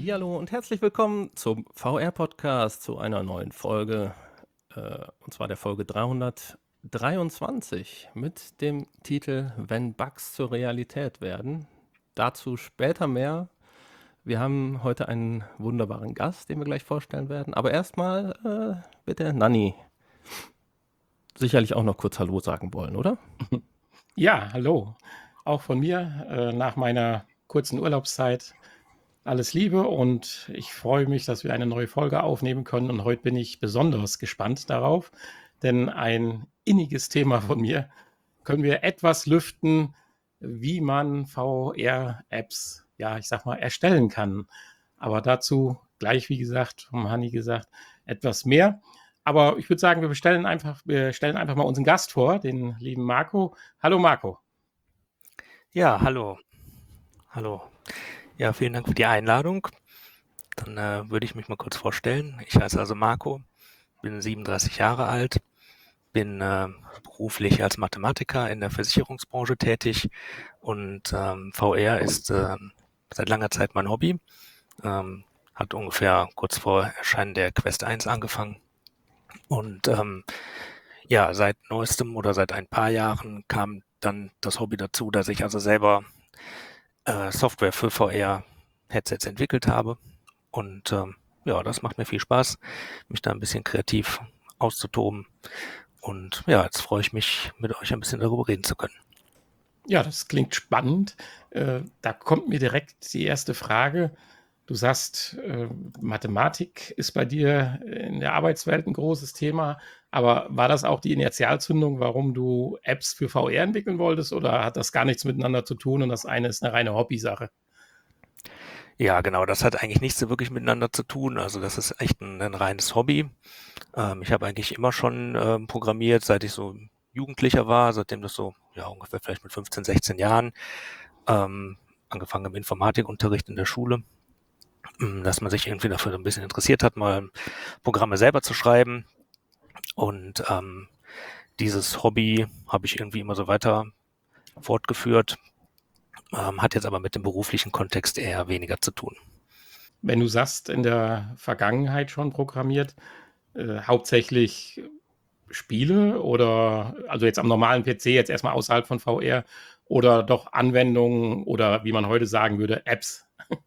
Hallihallo und herzlich willkommen zum VR-Podcast, zu einer neuen Folge, und zwar der Folge 323 mit dem Titel Wenn Bugs zur Realität werden. Dazu später mehr. Wir haben heute einen wunderbaren Gast, den wir gleich vorstellen werden. Aber erstmal wird der Nanni sicherlich auch noch kurz Hallo sagen wollen, oder? Ja, hallo. Auch von mir nach meiner kurzen Urlaubszeit alles Liebe und ich freue mich, dass wir eine neue Folge aufnehmen können. Und heute bin ich besonders gespannt darauf, denn ein inniges Thema von mir können wir etwas lüften, wie man VR-Apps, ja, ich sag mal, erstellen kann. Aber dazu gleich, wie gesagt, vom Hanni gesagt, etwas mehr. Aber ich würde sagen, wir stellen einfach mal unseren Gast vor, den lieben Marco. Hallo Marco. Ja, hallo. Hallo. Ja, vielen Dank für die Einladung. Dann würde ich mich mal kurz vorstellen. Ich heiße also Marco, bin 37 Jahre alt, bin beruflich als Mathematiker in der Versicherungsbranche tätig und VR ist seit langer Zeit mein Hobby. Hat ungefähr kurz vor Erscheinen der Quest 1 angefangen. Und ja, seit neuestem oder seit ein paar Jahren kam dann das Hobby dazu, dass ich also selber Software für VR-Headsets entwickelt habe. Und ja, das macht mir viel Spaß, mich da ein bisschen kreativ auszutoben. Und ja, jetzt freue ich mich, mit euch ein bisschen darüber reden zu können. Ja, das klingt spannend. Da kommt mir direkt die erste Frage. Du sagst, Mathematik ist bei dir in der Arbeitswelt ein großes Thema, aber war das auch die Initialzündung, warum du Apps für VR entwickeln wolltest, oder hat das gar nichts miteinander zu tun und das eine ist eine reine Hobbysache? Ja, genau, das hat eigentlich nichts so wirklich miteinander zu tun. Also das ist echt ein reines Hobby. Ich habe eigentlich immer schon programmiert, seit ich so Jugendlicher war, seitdem das so, ja, ungefähr vielleicht mit 15, 16 Jahren, angefangen im Informatikunterricht in der Schule, dass man sich irgendwie dafür so ein bisschen interessiert hat, mal Programme selber zu schreiben. Und dieses Hobby habe ich irgendwie immer so weiter fortgeführt, hat jetzt aber mit dem beruflichen Kontext eher weniger zu tun. Wenn du sagst, in der Vergangenheit schon programmiert, hauptsächlich Spiele oder also jetzt am normalen PC, jetzt erstmal außerhalb von VR, oder doch Anwendungen oder wie man heute sagen würde, Apps?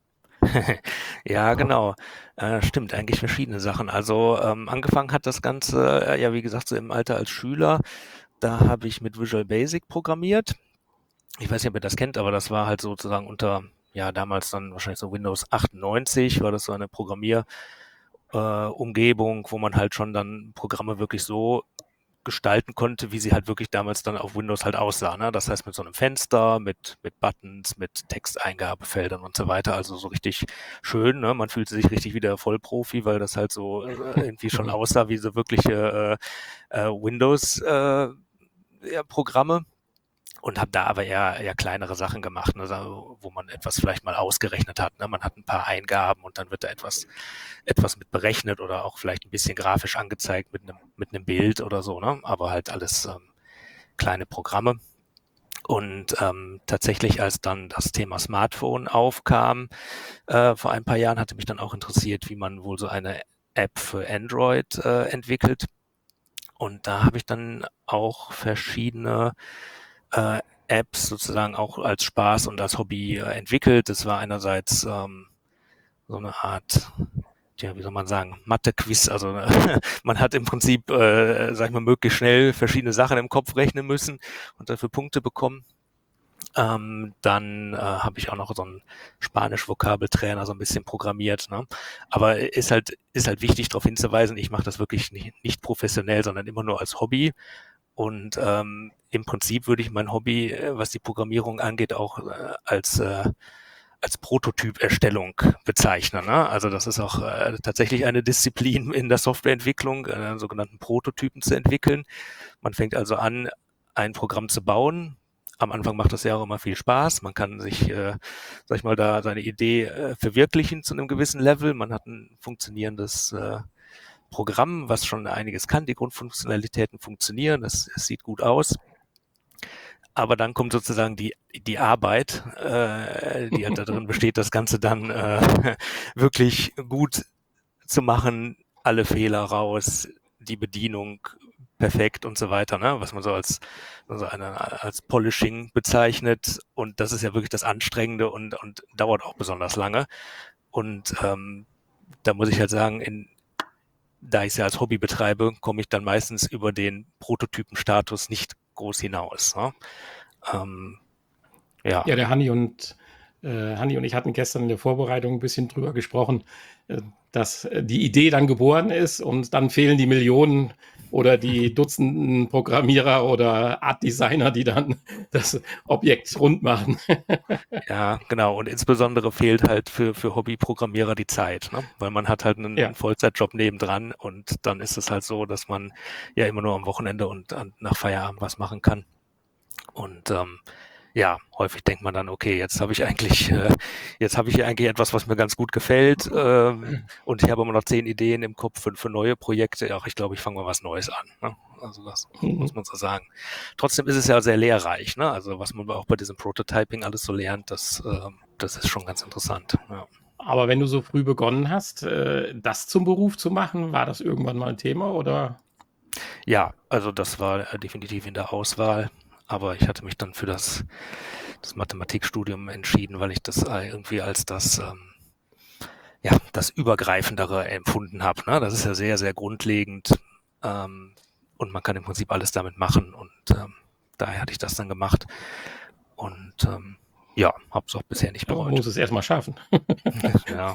Ja, genau. Stimmt, eigentlich verschiedene Sachen. Also angefangen hat das Ganze, ja, wie gesagt, so im Alter als Schüler. Da habe ich mit Visual Basic programmiert. Ich weiß nicht, ob ihr das kennt, aber das war halt sozusagen unter, ja, damals dann wahrscheinlich so Windows 98, war das so eine Umgebung, wo man halt schon dann Programme wirklich so gestalten konnte, wie sie halt wirklich damals dann auf Windows halt aussah. Ne? Das heißt mit so einem Fenster, mit Buttons, mit Texteingabefeldern und so weiter. Also so richtig schön. Ne? Man fühlte sich richtig wie der Vollprofi, weil das halt so irgendwie schon aussah wie so wirkliche Windows-Programme. Und habe da aber eher kleinere Sachen gemacht, ne, wo man etwas vielleicht mal ausgerechnet hat. Ne? Man hat ein paar Eingaben und dann wird da etwas mit berechnet oder auch vielleicht ein bisschen grafisch angezeigt mit einem Bild oder so. Ne? Aber halt alles kleine Programme. Und tatsächlich, als dann das Thema Smartphone aufkam, vor ein paar Jahren, hatte mich dann auch interessiert, wie man wohl so eine App für Android entwickelt. Und da habe ich dann auch verschiedene Apps sozusagen auch als Spaß und als Hobby entwickelt. Das war einerseits so eine Art, ja, wie soll man sagen, Mathe-Quiz. Also man hat im Prinzip, sag ich mal, möglichst schnell verschiedene Sachen im Kopf rechnen müssen und dafür Punkte bekommen. Dann habe ich auch noch so einen Spanisch-Vokabeltrainer so ein bisschen programmiert. Ne? Aber ist halt wichtig, darauf hinzuweisen, ich mache das wirklich nicht professionell, sondern immer nur als Hobby. Und im Prinzip würde ich mein Hobby, was die Programmierung angeht, auch als Prototyperstellung bezeichnen. Ne? Also das ist auch tatsächlich eine Disziplin in der Softwareentwicklung, einen sogenannten Prototypen zu entwickeln. Man fängt also an, ein Programm zu bauen. Am Anfang macht das ja auch immer viel Spaß. Man kann sich, sag ich mal, da seine Idee verwirklichen zu einem gewissen Level. Man hat ein funktionierendes Programm, was schon einiges kann. Die Grundfunktionalitäten funktionieren. Es sieht gut aus. aber dann kommt sozusagen die Arbeit, die halt da drin besteht, das Ganze dann wirklich gut zu machen, alle Fehler raus, die Bedienung perfekt und so weiter, ne? Was man so als Polishing bezeichnet. Und das ist ja wirklich das Anstrengende und dauert auch besonders lange. Und da muss ich halt sagen, da ich es ja als Hobby betreibe, komme ich dann meistens über den Prototypenstatus nicht groß hinaus. Ne? Ja. Ja, der Hanni und ich hatten gestern in der Vorbereitung ein bisschen drüber gesprochen, dass die Idee dann geboren ist und dann fehlen die Millionen oder die Dutzenden Programmierer oder Art Designer, die dann das Objekt rund machen. Ja, genau. Und insbesondere fehlt halt für Hobbyprogrammierer die Zeit, ne? Weil man hat halt einen Vollzeitjob nebendran und dann ist es halt so, dass man ja immer nur am Wochenende und nach Feierabend was machen kann. Und ja, häufig denkt man dann, okay, jetzt habe ich eigentlich etwas, was mir ganz gut gefällt und ich habe immer noch 10 Ideen im Kopf für neue Projekte. Ach, ich glaube, ich fange mal was Neues an. Ne? Also das muss man so sagen. Trotzdem ist es ja sehr lehrreich. Ne? Also was man auch bei diesem Prototyping alles so lernt, das ist schon ganz interessant. Ja. Aber wenn du so früh begonnen hast, das zum Beruf zu machen, war das irgendwann mal ein Thema, oder? Ja, also das war definitiv in der Auswahl. Aber ich hatte mich dann für das Mathematikstudium entschieden, weil ich das irgendwie als das Übergreifendere empfunden habe. Ne? Das ist ja sehr, sehr grundlegend und man kann im Prinzip alles damit machen. Und daher hatte ich das dann gemacht. Und habe es auch bisher nicht bereut. Man muss es erstmal schaffen. Ja.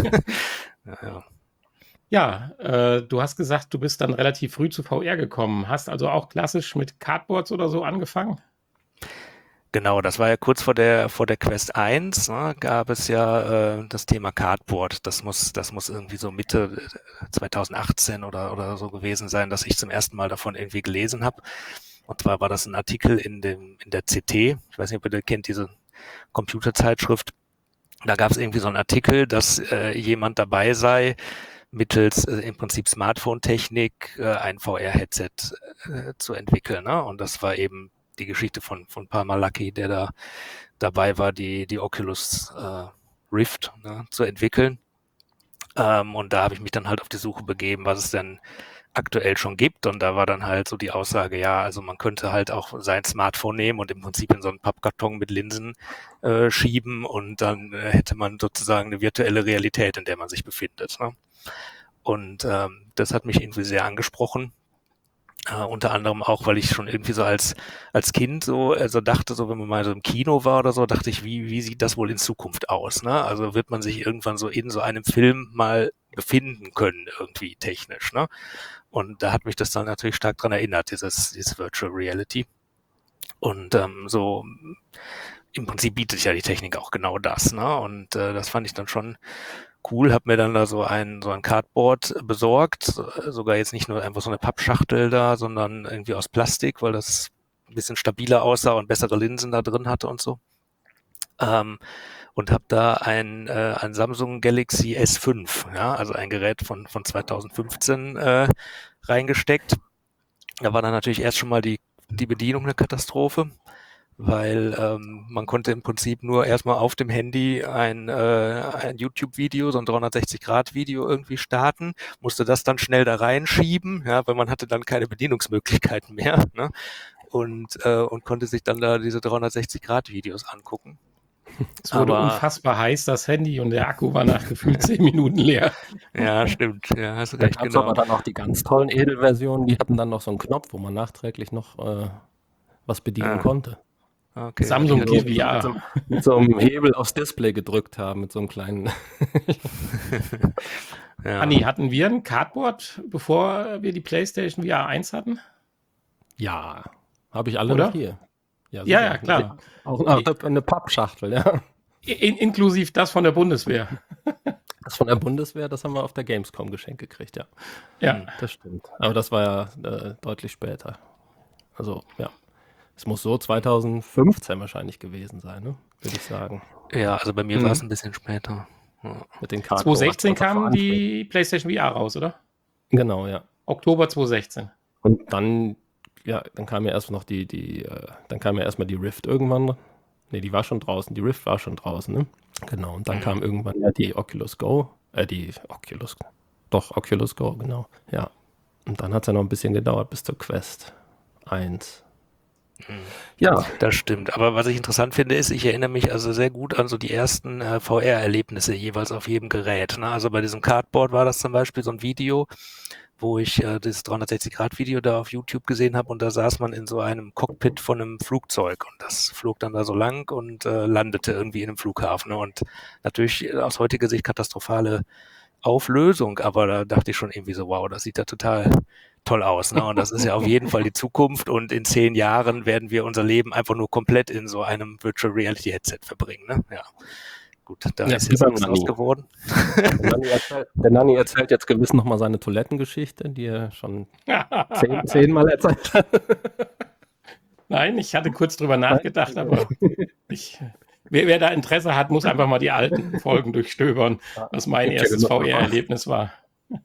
Ja, du hast gesagt, du bist dann relativ früh zu VR gekommen. Hast also auch klassisch mit Cardboards oder so angefangen? Genau, das war ja kurz vor der Quest 1, ne, gab es ja das Thema Cardboard. Das muss irgendwie so Mitte 2018 oder so gewesen sein, dass ich zum ersten Mal davon irgendwie gelesen habe. Und zwar war das ein Artikel in der CT. Ich weiß nicht, ob ihr kennt diese Computerzeitschrift. Da gab es irgendwie so einen Artikel, dass jemand dabei sei, mittels im Prinzip Smartphone-Technik ein VR-Headset zu entwickeln. Ne? Und das war eben die Geschichte von Palmer Luckey, der da dabei war, die Oculus Rift zu entwickeln. Und da habe ich mich dann halt auf die Suche begeben, was es denn aktuell schon gibt. Und da war dann halt so die Aussage, ja, also man könnte halt auch sein Smartphone nehmen und im Prinzip in so einen Pappkarton mit Linsen schieben und dann hätte man sozusagen eine virtuelle Realität, in der man sich befindet. Ne? Und das hat mich irgendwie sehr angesprochen. Unter anderem auch, weil ich schon irgendwie so als Kind so dachte, so wenn man mal so im Kino war oder so, dachte ich, wie sieht das wohl in Zukunft aus? Ne? Also wird man sich irgendwann so in so einem Film mal befinden können, irgendwie technisch. Ne? Und da hat mich das dann natürlich stark dran erinnert, dieses Virtual Reality. Und so im Prinzip bietet ja die Technik auch genau das. Ne? Und das fand ich dann schon cool, habe mir dann da so ein Cardboard besorgt, sogar jetzt nicht nur einfach so eine Pappschachtel da, sondern irgendwie aus Plastik, weil das ein bisschen stabiler aussah und bessere Linsen da drin hatte und so. Und habe da ein Samsung Galaxy S5, ja, also ein Gerät von 2015 reingesteckt. Da war dann natürlich erst schon mal die Bedienung eine Katastrophe, weil man konnte im Prinzip nur erstmal auf dem Handy ein YouTube-Video, so ein 360-Grad-Video irgendwie starten, musste das dann schnell da reinschieben, ja, weil man hatte dann keine Bedienungsmöglichkeiten mehr, ne? Und konnte sich dann da diese 360-Grad-Videos angucken. Es wurde unfassbar heiß, das Handy, und der Akku war nach gefühlt 10 Minuten leer. Ja, stimmt. Ja, hast du recht, genau. Aber dann auch die ganz tollen Edelversionen, die hatten dann noch so einen Knopf, wo man nachträglich noch was bedienen konnte. Okay. Samsung GVR. Mit so einem Hebel aufs Display gedrückt haben, mit so einem kleinen. Ja. Anni, hatten wir ein Cardboard, bevor wir die PlayStation VR 1 hatten? Ja, habe ich alle noch hier. Ja, klar. Auch eine Pappschachtel, ja. Inklusive das von der Bundeswehr. Das von der Bundeswehr, das haben wir auf der Gamescom geschenkt gekriegt, ja. Ja. Das stimmt. Aber das war ja deutlich später. Also, ja. Es muss so 2015 wahrscheinlich gewesen sein, ne? Würde ich sagen. Ja, also bei mir war es ein bisschen später. Ja. Mit den 2016 kam die PlayStation VR raus, oder? Genau, ja. Oktober 2016. Und dann, dann kam ja erst noch dann kam ja erstmal die Rift irgendwann. Ne, die war schon draußen. Die Rift war schon draußen, ne? Genau. Und dann kam irgendwann ja die Oculus Go. Oculus Go, genau. Ja. Und dann hat es ja noch ein bisschen gedauert bis zur Quest 1. Ja. Das stimmt. Aber was ich interessant finde, ist, ich erinnere mich also sehr gut an so die ersten VR-Erlebnisse jeweils auf jedem Gerät. Ne? Also bei diesem Cardboard war das zum Beispiel so ein Video, wo ich das 360-Grad-Video da auf YouTube gesehen habe und da saß man in so einem Cockpit von einem Flugzeug und das flog dann da so lang und landete irgendwie in einem Flughafen. Ne? Und natürlich aus heutiger Sicht katastrophale Auflösung, aber da dachte ich schon irgendwie so, wow, das sieht ja total toll aus. Ne? Und das ist ja auf jeden Fall die Zukunft und in 10 Jahren werden wir unser Leben einfach nur komplett in so einem Virtual Reality Headset verbringen. Ne? Ja. Gut, da ist jetzt nichts draus geworden. Der Nanni erzählt jetzt gewiss nochmal seine Toilettengeschichte, die er schon 10-mal erzählt hat. Nein, ich hatte kurz drüber nachgedacht, aber wer da Interesse hat, muss einfach mal die alten Folgen durchstöbern, was mein erstes VR-Erlebnis war.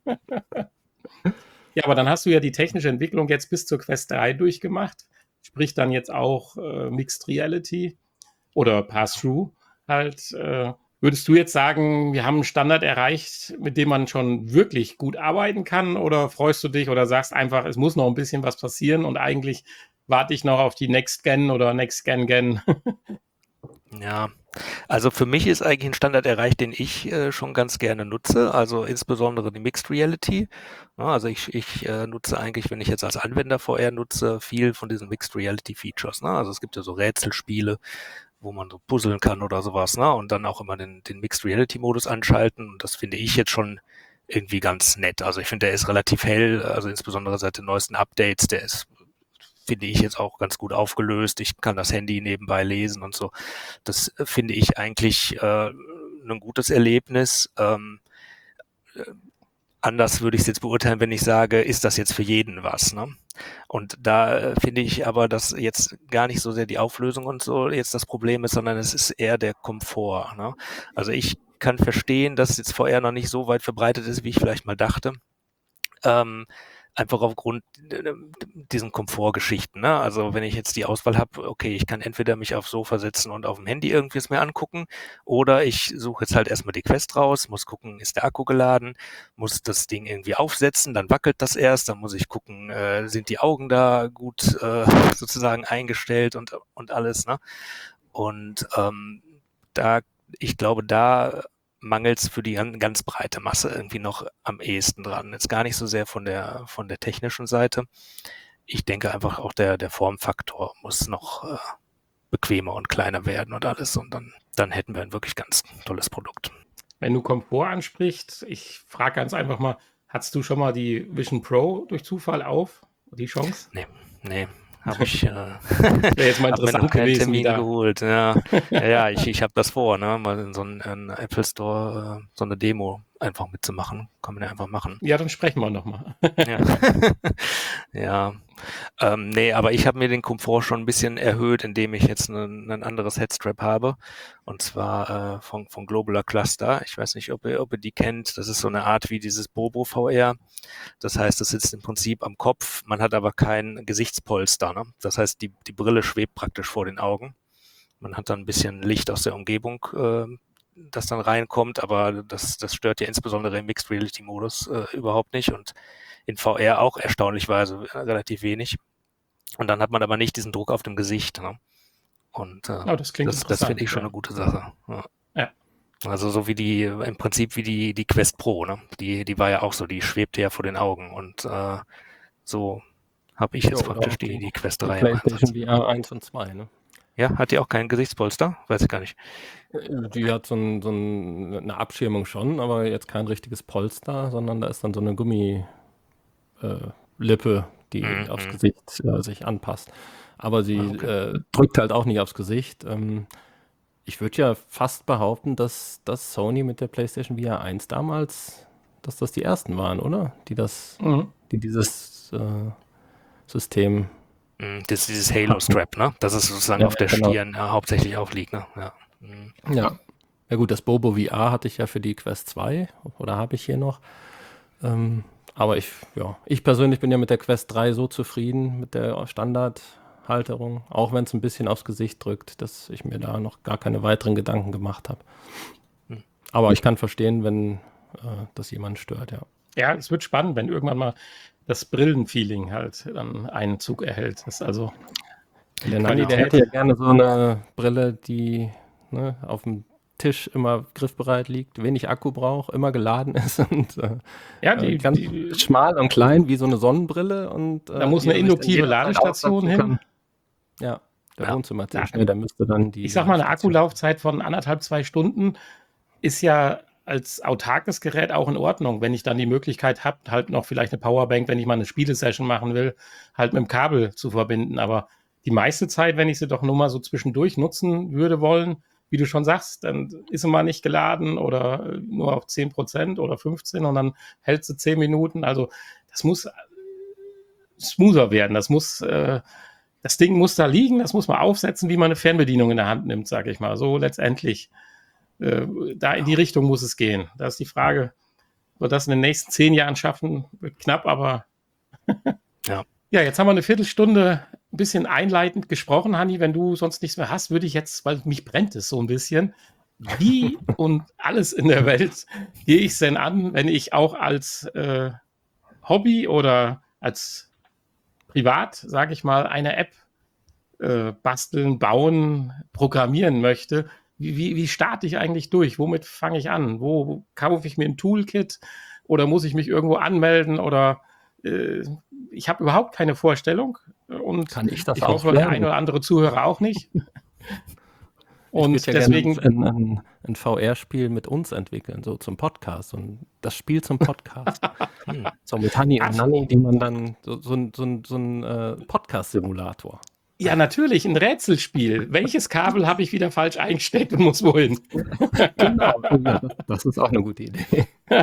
Ja, aber dann hast du ja die technische Entwicklung jetzt bis zur Quest 3 durchgemacht, sprich dann jetzt auch Mixed Reality oder Pass-Through halt. Würdest du jetzt sagen, wir haben einen Standard erreicht, mit dem man schon wirklich gut arbeiten kann, oder freust du dich oder sagst einfach, es muss noch ein bisschen was passieren und eigentlich warte ich noch auf die Next Gen oder Next Gen? Ja, also für mich ist eigentlich ein Standard erreicht, den ich schon ganz gerne nutze, also insbesondere die Mixed Reality. Ja, also ich nutze eigentlich, wenn ich jetzt als Anwender VR nutze, viel von diesen Mixed Reality Features. Ne? Also es gibt ja so Rätselspiele, wo man so puzzeln kann oder sowas, ne? Und dann auch immer den Mixed Reality Modus anschalten. Und das finde ich jetzt schon irgendwie ganz nett. Also ich finde, der ist relativ hell, also insbesondere seit den neuesten Updates, der ist, finde ich, jetzt auch ganz gut aufgelöst. Ich kann das Handy nebenbei lesen und so. Das finde ich eigentlich ein gutes Erlebnis. Anders würde ich es jetzt beurteilen, wenn ich sage, ist das jetzt für jeden was, ne? Und da finde ich aber, dass jetzt gar nicht so sehr die Auflösung und so jetzt das Problem ist, sondern es ist eher der Komfort, ne? Also ich kann verstehen, dass jetzt VR noch nicht so weit verbreitet ist, wie ich vielleicht mal dachte. Einfach aufgrund diesen Komfortgeschichten. Ne? Also wenn ich jetzt die Auswahl habe, okay, ich kann entweder mich aufs Sofa setzen und auf dem Handy irgendwie es mir angucken, oder ich suche jetzt halt erstmal die Quest raus, muss gucken, ist der Akku geladen, muss das Ding irgendwie aufsetzen, dann wackelt das erst, dann muss ich gucken, sind die Augen da gut sozusagen eingestellt und alles. Ne? Und ich glaube, da mangels für die ganz breite Masse irgendwie noch am ehesten dran. Jetzt gar nicht so sehr von der technischen Seite. Ich denke einfach auch der Formfaktor muss noch bequemer und kleiner werden und alles. Und dann hätten wir ein wirklich ganz tolles Produkt. Wenn du Komfort ansprichst, ich frage ganz einfach mal, hattest du schon mal die Vision Pro durch Zufall auf? Die Chance? Nee. Habe ich wäre jetzt mal interessant gewesen, Termin geholt. Ja, ich habe das vor, ne, mal in so einen Apple Store so eine Demo einfach mitzumachen. Kann man ja einfach machen. Ja, dann sprechen wir nochmal. Ja. Nee, aber ich habe mir den Komfort schon ein bisschen erhöht, indem ich jetzt ein anderes Headstrap habe. Und zwar von Globular Cluster. Ich weiß nicht, ob ihr die kennt. Das ist so eine Art wie dieses Bobo VR. Das heißt, es sitzt im Prinzip am Kopf. Man hat aber kein Gesichtspolster. Ne? Das heißt, die Brille schwebt praktisch vor den Augen. Man hat dann ein bisschen Licht aus der Umgebung, das dann reinkommt, aber das stört ja insbesondere im Mixed Reality Modus überhaupt nicht und in VR auch erstaunlichweise relativ wenig. Und dann hat man aber nicht diesen Druck auf dem Gesicht. Ne? Und das finde ich schon eine gute Sache. Ja. Also so wie im Prinzip wie die Quest Pro, ne? Die war ja auch so, die schwebte ja vor den Augen und so habe ich jetzt praktisch die Quest 3 im Einsatz. PlayStation VR 1 und 2, ne? Ja, hat die auch kein Gesichtspolster? Weiß ich gar nicht. Die hat so eine Abschirmung schon, aber jetzt kein richtiges Polster, sondern da ist dann so eine Gummilippe, die aufs Gesicht sich anpasst. Aber sie drückt halt auch nicht aufs Gesicht. Ich würde ja fast behaupten, dass Sony mit der PlayStation VR 1 damals, dass das die ersten waren, oder? Die dieses System. Das ist dieses Halo-Strap, ne? Das ist sozusagen auf der Stirn hauptsächlich auch liegt, ne? Ja. Ja gut, das Bobo VR hatte ich ja für die Quest 2 oder habe ich hier noch. Aber ich persönlich bin ja mit der Quest 3 so zufrieden mit der Standardhalterung, auch wenn es ein bisschen aufs Gesicht drückt, dass ich mir da noch gar keine weiteren Gedanken gemacht habe. Hm. Aber ich kann verstehen, wenn das jemand stört, ja. Ja, es wird spannend, wenn irgendwann mal das Brillenfeeling halt dann Einzug erhält. Das ist also Der Nanni, der Qualität. hätte ja gerne so eine Brille, die auf dem Tisch immer griffbereit liegt, wenig Akku braucht, immer geladen ist und Ja, ganz schmal und klein wie so eine Sonnenbrille. Und da muss die eine er sich dann induktive jederzeit Ladestation aufsetzen hin. kann. Ja, der Ja. Wohnzimmertisch, der müsste dann die. Ich sag mal, eine Station- Akkulaufzeit von 1,5, 2 Stunden ist ja als autarkes Gerät auch in Ordnung, wenn ich dann die Möglichkeit habe, halt noch vielleicht eine Powerbank, wenn ich mal eine Spielesession machen will, halt mit dem Kabel zu verbinden. Aber die meiste Zeit, wenn ich sie doch nur mal so zwischendurch nutzen würde wollen, wie du schon sagst, dann ist sie mal nicht geladen oder nur auf 10% oder 15% und dann hält sie 10 Minuten. Also das muss smoother werden. Das Ding muss da liegen, das muss man aufsetzen, wie man eine Fernbedienung in der Hand nimmt, sage ich mal. So letztendlich. Da in die Richtung muss es gehen. Da ist die Frage, wird das in den nächsten 10 Jahren schaffen? Wird knapp, aber Ja. Ja, jetzt haben wir eine Viertelstunde ein bisschen einleitend gesprochen, Hanni. Wenn du sonst nichts mehr hast, würde ich jetzt, weil mich brennt es so ein bisschen, wie und alles in der Welt gehe ich es denn an, wenn ich auch als Hobby oder als privat, sage ich mal, eine App basteln, bauen, programmieren möchte? Wie starte ich eigentlich durch? Womit fange ich an? Wo kaufe ich mir ein Toolkit oder muss ich mich irgendwo anmelden oder ich habe überhaupt keine Vorstellung und Kann ich das ich auch hoffe, der lernen? ein oder andere Zuhörer auch nicht. Und Ich würde ja deswegen, gerne ein VR-Spiel mit uns entwickeln, so zum Podcast. Und das Spiel zum Podcast. So mit Hanni und Nanni, die man dann so ein Podcast-Simulator. ja, natürlich, ein Rätselspiel. Welches Kabel habe ich wieder falsch eingesteckt und muss wohin? Genau, ja, das ist auch eine gute Idee.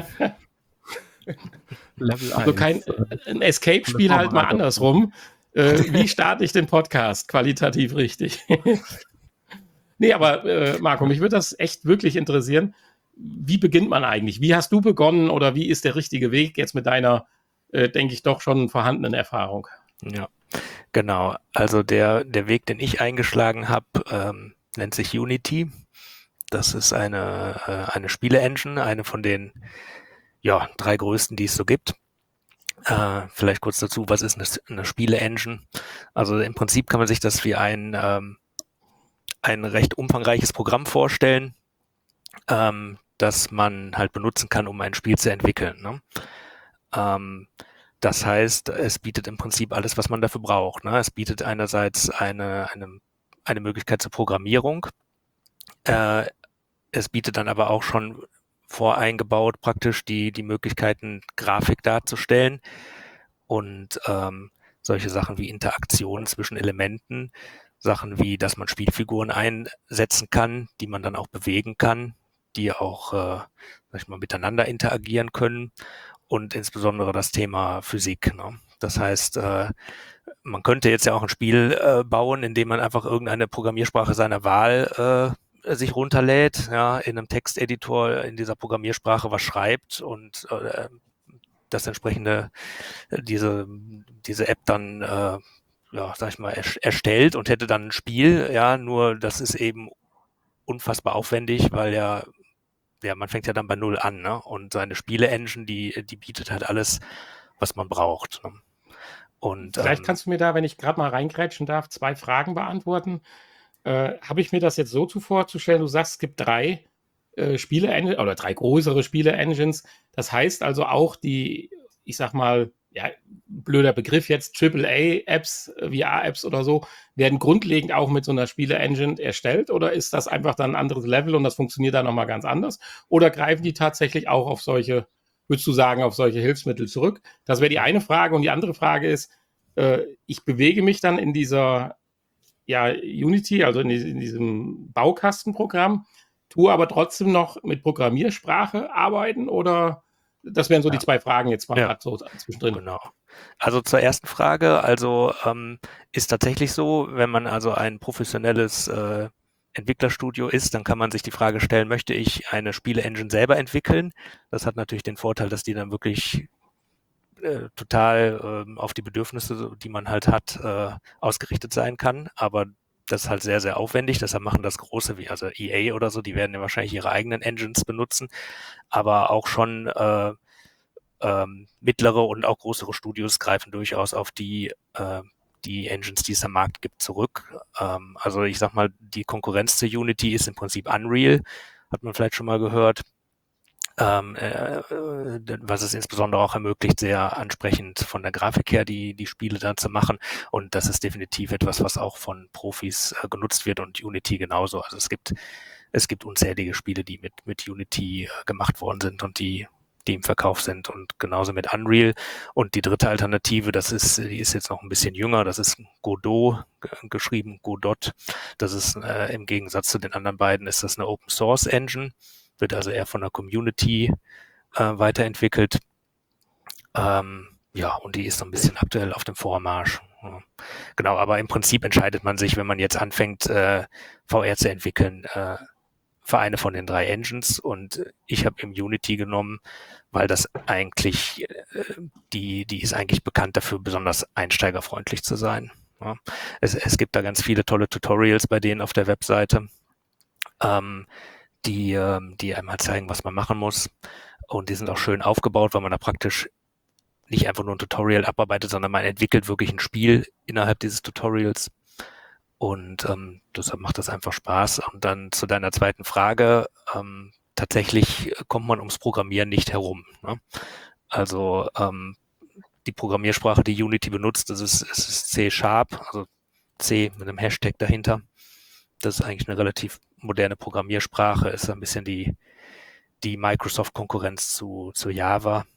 Level 1. Also ein Escape-Spiel halt mal andersrum. Wie starte ich den Podcast qualitativ richtig? Nee, aber Marco, mich würde das echt wirklich interessieren. Wie beginnt man eigentlich? Wie hast du begonnen oder wie ist der richtige Weg jetzt mit deiner, denke ich, doch schon vorhandenen Erfahrung? Ja, genau. Also der Weg, den ich eingeschlagen habe, nennt sich Unity. Das ist eine Spiele-Engine, eine von den 3 größten, die es so gibt. Vielleicht kurz dazu, was ist eine Spiele-Engine? Also im Prinzip kann man sich das wie ein recht umfangreiches Programm vorstellen, das man halt benutzen kann, um ein Spiel zu entwickeln. Ne? Das heißt, es bietet im Prinzip alles, was man dafür braucht. Ne? Es bietet einerseits eine Möglichkeit zur Programmierung. Es bietet dann aber auch schon voreingebaut praktisch die Möglichkeiten, Grafik darzustellen und solche Sachen wie Interaktionen zwischen Elementen, Sachen wie, dass man Spielfiguren einsetzen kann, die man dann auch bewegen kann, die auch sag ich mal, miteinander interagieren können und insbesondere das Thema Physik. Ne? Das heißt, man könnte jetzt ja auch ein Spiel bauen, in dem man einfach irgendeine Programmiersprache seiner Wahl sich runterlädt, ja, in einem Texteditor in dieser Programmiersprache was schreibt und das entsprechende, diese App dann, sag ich mal, erstellt und hätte dann ein Spiel, ja, nur das ist eben unfassbar aufwendig, weil man fängt ja dann bei Null an, ne? Und seine Spiele-Engine, die bietet halt alles, was man braucht. Ne? Und vielleicht kannst du mir da, wenn ich gerade mal reingrätschen darf, 2 Fragen beantworten. Habe ich mir das jetzt so vorzustellen, du sagst, es gibt 3 Spiele-Engines oder 3 größere Spiele-Engines. Das heißt also auch die, ich sag mal, ja, blöder Begriff jetzt, AAA-Apps, VR-Apps oder so, werden grundlegend auch mit so einer Spiele-Engine erstellt oder ist das einfach dann ein anderes Level und das funktioniert dann nochmal ganz anders? Oder greifen die tatsächlich auch auf solche, würdest du sagen, auf solche Hilfsmittel zurück? Das wäre die eine Frage. Und die andere Frage ist, ich bewege mich dann in dieser Unity, also in diesem Baukastenprogramm, tue aber trotzdem noch mit Programmiersprache arbeiten oder das wären so die 2 Fragen jetzt mal gerade so zwischendrin. Genau. Also zur ersten Frage, also ist tatsächlich so, wenn man also ein professionelles Entwicklerstudio ist, dann kann man sich die Frage stellen, möchte ich eine Spiele-Engine selber entwickeln? Das hat natürlich den Vorteil, dass die dann wirklich total auf die Bedürfnisse, die man halt hat, ausgerichtet sein kann, aber das ist halt sehr, sehr aufwendig, deshalb machen das große, wie also EA oder so, die werden ja wahrscheinlich ihre eigenen Engines benutzen, aber auch schon mittlere und auch größere Studios greifen durchaus auf die Engines, die es am Markt gibt, zurück. Also ich sag mal, die Konkurrenz zu Unity ist im Prinzip Unreal, hat man vielleicht schon mal gehört. Was es insbesondere auch ermöglicht, sehr ansprechend von der Grafik her die Spiele da zu machen. Und das ist definitiv etwas, was auch von Profis genutzt wird und Unity genauso. Also es gibt unzählige Spiele, die mit Unity gemacht worden sind und die im Verkauf sind und genauso mit Unreal. Und die dritte Alternative, die ist jetzt noch ein bisschen jünger, das ist Godot, geschrieben Godot. Das ist im Gegensatz zu den anderen beiden, ist das eine Open Source Engine, wird also eher von der Community weiterentwickelt. Ja, und die ist so ein bisschen aktuell auf dem Vormarsch. Ja. Genau, aber im Prinzip entscheidet man sich, wenn man jetzt anfängt, VR zu entwickeln, für eine von den 3 Engines, und ich habe im Unity genommen, weil das eigentlich, die ist eigentlich bekannt dafür, besonders einsteigerfreundlich zu sein. Ja. Es gibt da ganz viele tolle Tutorials bei denen auf der Webseite, die einem halt zeigen, was man machen muss, und die sind auch schön aufgebaut, weil man da praktisch nicht einfach nur ein Tutorial abarbeitet, sondern man entwickelt wirklich ein Spiel innerhalb dieses Tutorials. Und deshalb macht das einfach Spaß. Und dann zu deiner zweiten Frage, tatsächlich kommt man ums Programmieren nicht herum. Ne? Also die Programmiersprache, die Unity benutzt, das ist C#, also C mit einem Hashtag dahinter. Das ist eigentlich eine relativ moderne Programmiersprache, ist ein bisschen die Microsoft-Konkurrenz zu Java.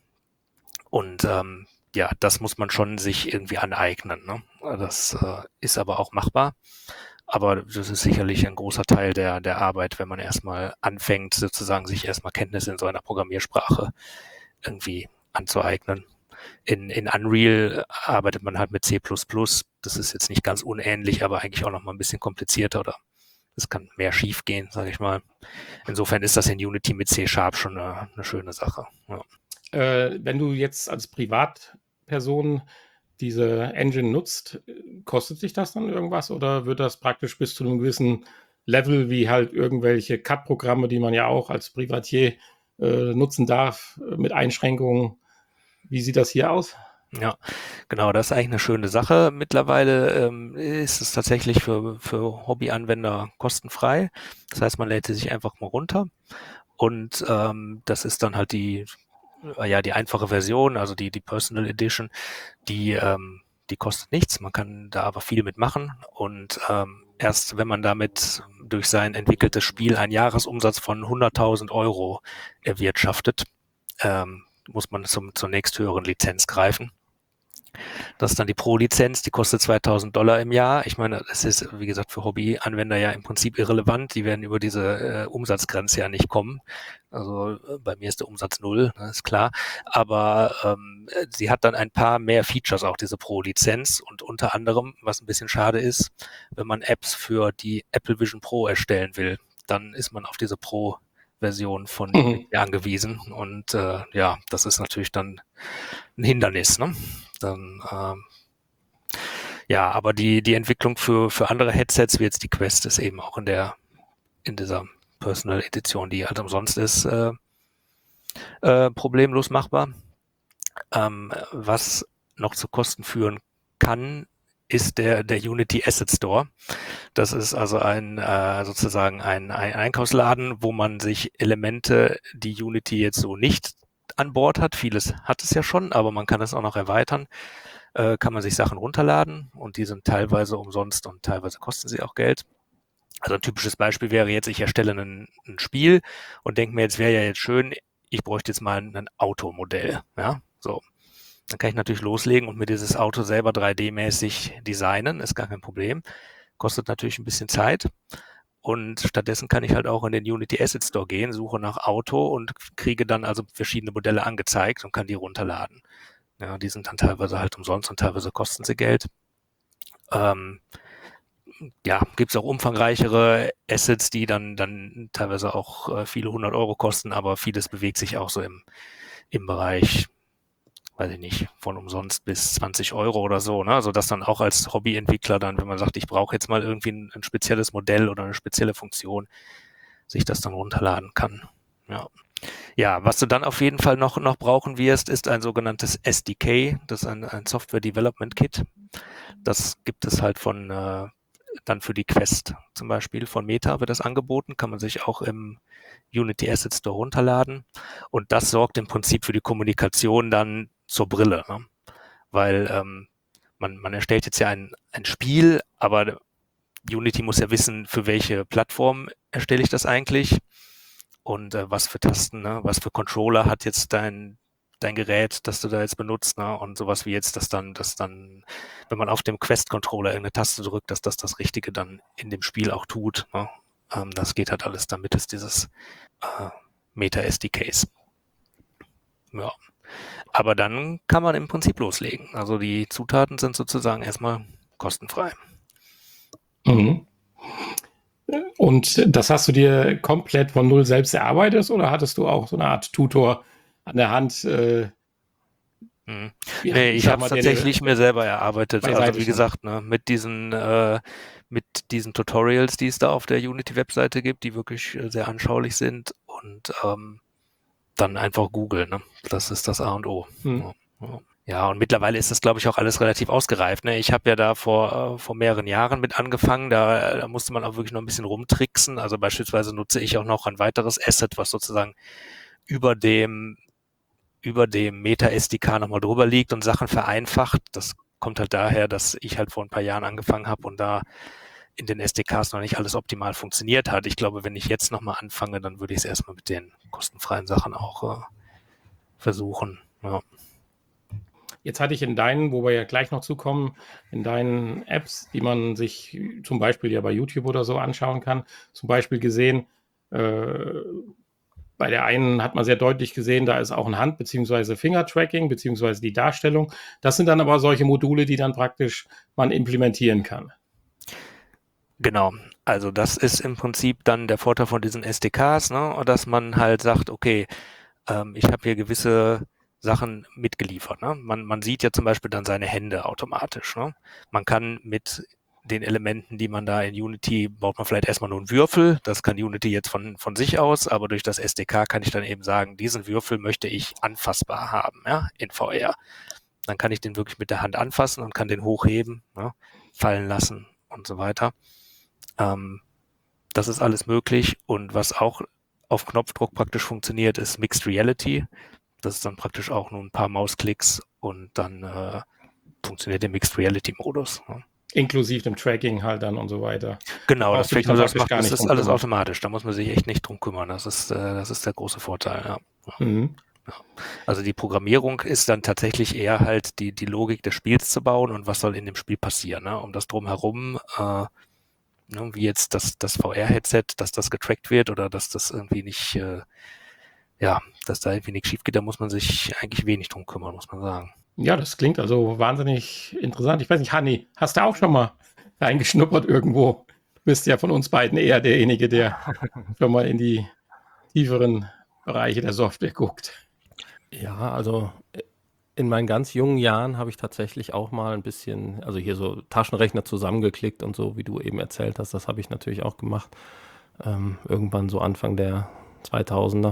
Und ja, das muss man schon sich irgendwie aneignen. Ne? Das ist aber auch machbar. Aber das ist sicherlich ein großer Teil der Arbeit, wenn man erstmal anfängt, sozusagen sich erstmal Kenntnisse in so einer Programmiersprache irgendwie anzueignen. In Unreal arbeitet man halt mit C++. Das ist jetzt nicht ganz unähnlich, aber eigentlich auch noch mal ein bisschen komplizierter, oder es kann mehr schief gehen, sage ich mal. Insofern ist das in Unity mit C# schon eine schöne Sache. Ja. Wenn du jetzt als Privatperson diese Engine nutzt, kostet sich das dann irgendwas, oder wird das praktisch bis zu einem gewissen Level, wie halt irgendwelche CAD-Programme, die man ja auch als Privatier nutzen darf, mit Einschränkungen? Wie sieht das hier aus? Ja, genau, das ist eigentlich eine schöne Sache. Mittlerweile ist es tatsächlich für Hobbyanwender kostenfrei. Das heißt, man lädt sie sich einfach mal runter, und das ist dann halt die einfache Version, also die Personal Edition, die kostet nichts. Man kann da aber viel mitmachen, und erst wenn man damit durch sein entwickeltes Spiel einen Jahresumsatz von 100.000 Euro erwirtschaftet, muss man zur nächsthöheren Lizenz greifen. Das ist dann die Pro-Lizenz, die kostet $2.000 im Jahr. Ich meine, das ist, wie gesagt, für Hobbyanwender ja im Prinzip irrelevant. Die werden über diese Umsatzgrenze ja nicht kommen. Also bei mir ist der Umsatz 0, ne, ist klar. Aber sie hat dann ein paar mehr Features, auch diese Pro-Lizenz. Und unter anderem, was ein bisschen schade ist, wenn man Apps für die Apple Vision Pro erstellen will, dann ist man auf diese Pro-Version von angewiesen. Und ja, das ist natürlich dann ein Hindernis, ne? Dann ja, aber die Entwicklung für andere Headsets, wie jetzt die Quest, ist eben auch in dieser Personal Edition, die halt umsonst ist, problemlos machbar. Was noch zu Kosten führen kann, ist der Unity Asset Store. Das ist also sozusagen ein Einkaufsladen, wo man sich Elemente, die Unity jetzt so nicht an Bord hat, vieles hat es ja schon, aber man kann es auch noch erweitern, kann man sich Sachen runterladen, und die sind teilweise umsonst und teilweise kosten sie auch Geld. Also ein typisches Beispiel wäre jetzt, ich erstelle ein Spiel und denke mir, jetzt wäre ja jetzt schön, ich bräuchte jetzt mal ein Automodell. Ja, so. Dann kann ich natürlich loslegen und mir dieses Auto selber 3D-mäßig designen, ist gar kein Problem. Kostet natürlich ein bisschen Zeit. Und stattdessen kann ich halt auch in den Unity Asset Store gehen, suche nach Auto und kriege dann also verschiedene Modelle angezeigt und kann die runterladen. Ja, die sind dann teilweise halt umsonst und teilweise kosten sie Geld. Ja, gibt es auch umfangreichere Assets, die dann teilweise auch viele 100 Euro kosten, aber vieles bewegt sich auch so im Bereich weiß ich nicht, von umsonst bis 20 Euro oder so, ne? Also dass dann auch als Hobbyentwickler dann, wenn man sagt, ich brauche jetzt mal irgendwie ein spezielles Modell oder eine spezielle Funktion, sich das dann runterladen kann. Ja. Ja, was du dann auf jeden Fall noch brauchen wirst, ist ein sogenanntes SDK, das ist ein Software Development Kit. Das gibt es halt dann für die Quest zum Beispiel, von Meta wird das angeboten, kann man sich auch im Unity Asset Store runterladen. Und das sorgt im Prinzip für die Kommunikation dann zur Brille, ne? Weil man erstellt jetzt ja ein Spiel, aber Unity muss ja wissen, für welche Plattform erstelle ich das eigentlich und was für Tasten, ne? Was für Controller hat jetzt dein Gerät, das du da jetzt benutzt, ne? Und sowas wie jetzt, dass dann, wenn man auf dem Quest-Controller irgendeine Taste drückt, dass das Richtige dann in dem Spiel auch tut, ne? Das geht halt alles damit, ist dieses Meta-SDKs. Ja. Aber dann kann man im Prinzip loslegen. Also die Zutaten sind sozusagen erstmal kostenfrei. Mhm. Und das hast du dir komplett von null selbst erarbeitet oder hattest du auch so eine Art Tutor an der Hand? Nee, ich habe es tatsächlich mir selber erarbeitet. Also wie gesagt, ne, mit diesen Tutorials, die es da auf der Unity-Webseite gibt, die wirklich sehr anschaulich sind und dann einfach googeln. Ne? Das ist das A und O. Ja, und mittlerweile ist das, glaube ich, auch alles relativ ausgereift. Ne? Ich habe ja da vor mehreren Jahren mit angefangen. Da musste man auch wirklich noch ein bisschen rumtricksen. Also beispielsweise nutze ich auch noch ein weiteres Asset, was sozusagen über dem Meta-SDK nochmal drüber liegt und Sachen vereinfacht. Das kommt halt daher, dass ich halt vor ein paar Jahren angefangen habe und da in den SDKs noch nicht alles optimal funktioniert hat. Ich glaube, wenn ich jetzt nochmal anfange, dann würde ich es erstmal mit den kostenfreien Sachen auch versuchen. Ja. Jetzt hatte ich in deinen, wo wir ja gleich noch zukommen, in deinen Apps, die man sich zum Beispiel ja bei YouTube oder so anschauen kann, zum Beispiel gesehen, bei der einen hat man sehr deutlich gesehen, da ist auch ein Hand- bzw. Finger-Tracking bzw. die Darstellung. Das sind dann aber solche Module, die dann praktisch man implementieren kann. Genau. Also das ist im Prinzip dann der Vorteil von diesen SDKs, ne? Dass man halt sagt, okay, ich habe hier gewisse Sachen mitgeliefert. Ne? Man sieht ja zum Beispiel dann seine Hände automatisch. Ne? Man kann mit den Elementen, die man da in Unity, baut man vielleicht erstmal nur einen Würfel. Das kann Unity jetzt von sich aus, aber durch das SDK kann ich dann eben sagen, diesen Würfel möchte ich anfassbar haben, ja, in VR. Dann kann ich den wirklich mit der Hand anfassen und kann den hochheben, ne, fallen lassen und so weiter. Das ist alles möglich, und was auch auf Knopfdruck praktisch funktioniert, ist Mixed Reality. Das ist dann praktisch auch nur ein paar Mausklicks und dann funktioniert der Mixed Reality Modus. Ne? Inklusive dem Tracking halt dann und so weiter. Genau, das Tracking, das ist alles automatisch. Da muss man sich echt nicht drum kümmern. Das ist der große Vorteil. Ja. Mhm. Ja. Also die Programmierung ist dann tatsächlich eher halt die Logik des Spiels zu bauen und was soll in dem Spiel passieren. Ne? Um das drumherum, wie jetzt das VR-Headset, dass das getrackt wird oder dass das irgendwie nicht, dass da irgendwie nichts schief geht, da muss man sich eigentlich wenig drum kümmern, muss man sagen. Ja, das klingt also wahnsinnig interessant. Ich weiß nicht, Hanni, hast du auch schon mal reingeschnuppert irgendwo? Du bist ja von uns beiden eher derjenige, der schon mal in die tieferen Bereiche der Software guckt. Ja, also in meinen ganz jungen Jahren habe ich tatsächlich auch mal ein bisschen, also hier so Taschenrechner zusammengeklickt und so, wie du eben erzählt hast, das habe ich natürlich auch gemacht. Irgendwann so Anfang der 2000er.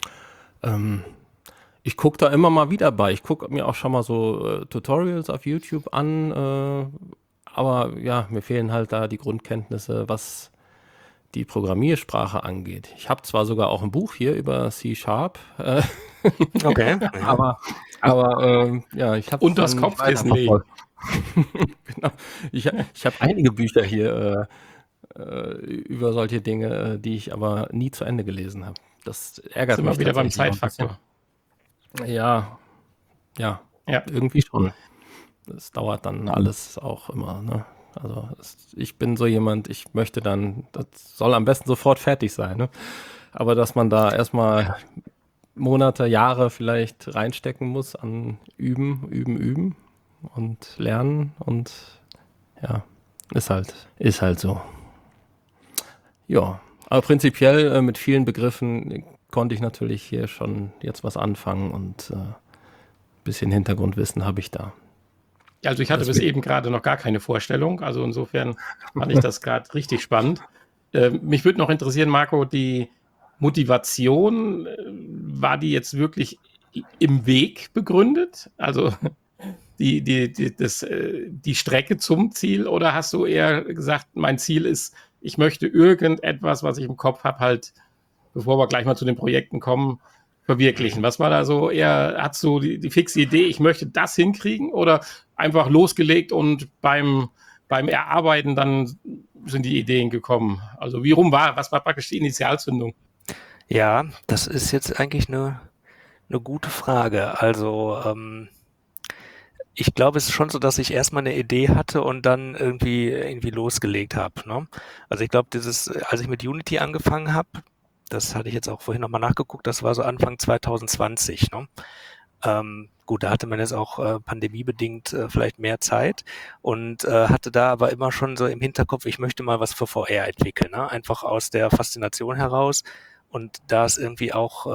Ich gucke da immer mal wieder bei. Ich gucke mir auch schon mal so Tutorials auf YouTube an, aber ja, mir fehlen halt da die Grundkenntnisse, was die Programmiersprache angeht. Ich habe zwar sogar auch ein Buch hier über C#, okay. aber ja, ich habe und das Kopfkissen legen. Genau. Ich habe einige Bücher hier über solche Dinge, die ich aber nie zu Ende gelesen habe. Das ärgert mich. Sind wir wieder beim Zeitfaktor. Ja, irgendwie schon. Das dauert dann alles auch immer, ne? Also ich bin so jemand, ich möchte dann, das soll am besten sofort fertig sein, ne? Aber dass man da erstmal Monate, Jahre vielleicht reinstecken muss an Üben und Lernen und ja, ist halt so. Ja, aber prinzipiell mit vielen Begriffen konnte ich natürlich hier schon jetzt was anfangen und bisschen Hintergrundwissen habe ich da. Also ich hatte bis eben gerade noch gar keine Vorstellung. Also insofern fand ich das gerade richtig spannend. Mich würde noch interessieren, Marco, die Motivation, war die jetzt wirklich im Weg begründet? Also die Strecke zum Ziel, oder hast du eher gesagt, mein Ziel ist, ich möchte irgendetwas, was ich im Kopf habe, halt, bevor wir gleich mal zu den Projekten kommen, verwirklichen? Was war da so eher, hast du die fixe Idee, ich möchte das hinkriegen, oder einfach losgelegt und beim Erarbeiten dann sind die Ideen gekommen? Also was war praktisch die Initialzündung? Ja, das ist jetzt eigentlich eine gute Frage. Also ich glaube, es ist schon so, dass ich erstmal eine Idee hatte und dann irgendwie losgelegt habe. Ne? Also ich glaube, als ich mit Unity angefangen habe, das hatte ich jetzt auch vorhin nochmal nachgeguckt, das war so Anfang 2020. Ne? Gut, da hatte man jetzt auch pandemiebedingt vielleicht mehr Zeit und hatte da aber immer schon so im Hinterkopf, ich möchte mal was für VR entwickeln. Ne? Einfach aus der Faszination heraus. Und da es irgendwie auch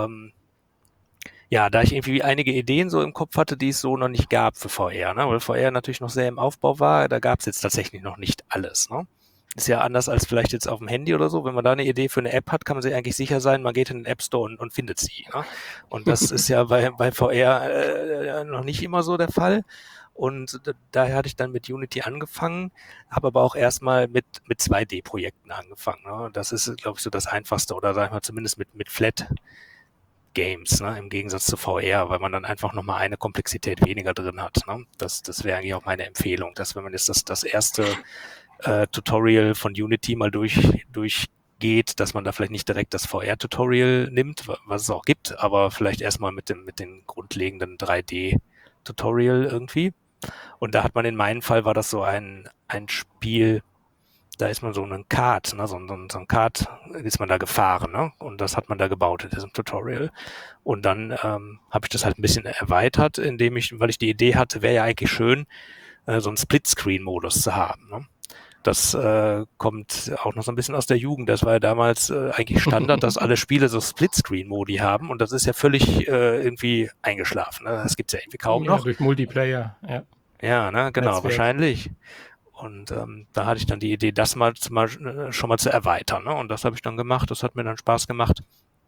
da ich irgendwie einige Ideen so im Kopf hatte, die es so noch nicht gab für VR, ne? Weil VR natürlich noch sehr im Aufbau war, da gab es jetzt tatsächlich noch nicht alles, ne? Ist ja anders als vielleicht jetzt auf dem Handy oder so. Wenn man da eine Idee für eine App hat, kann man sich eigentlich sicher sein, man geht in den App Store und findet sie. Ne? Und das ist ja bei VR noch nicht immer so der Fall. Und daher hatte ich dann mit Unity angefangen, habe aber auch erstmal mit 2D-Projekten angefangen. Ne? Das ist, glaube ich, so das Einfachste, oder sag ich mal zumindest mit Flat Games, ne, im Gegensatz zu VR, weil man dann einfach nochmal eine Komplexität weniger drin hat. Ne? Das wäre eigentlich auch meine Empfehlung, dass wenn man jetzt das erste Tutorial von Unity mal durchgeht, dass man da vielleicht nicht direkt das VR-Tutorial nimmt, was es auch gibt, aber vielleicht erstmal mit den grundlegenden 3D-Tutorial irgendwie. Und da hat man in meinem Fall war das so ein Spiel, da ist man so einen Kart, ne, so ein Kart ist man da gefahren, ne? Und das hat man da gebaut in diesem Tutorial. Und dann habe ich das halt ein bisschen erweitert, weil ich die Idee hatte, wäre ja eigentlich schön, so einen Splitscreen-Modus zu haben. Ne? Das kommt auch noch so ein bisschen aus der Jugend. Das war ja damals eigentlich Standard, dass alle Spiele so Splitscreen-Modi haben. Und das ist ja völlig irgendwie eingeschlafen. Ne? Das gibt's ja irgendwie kaum noch. Durch Multiplayer, ja. Ja, ne, genau, Netzwerk. Wahrscheinlich. Und da hatte ich dann die Idee, das schon mal zu erweitern. Ne? Und das habe ich dann gemacht. Das hat mir dann Spaß gemacht.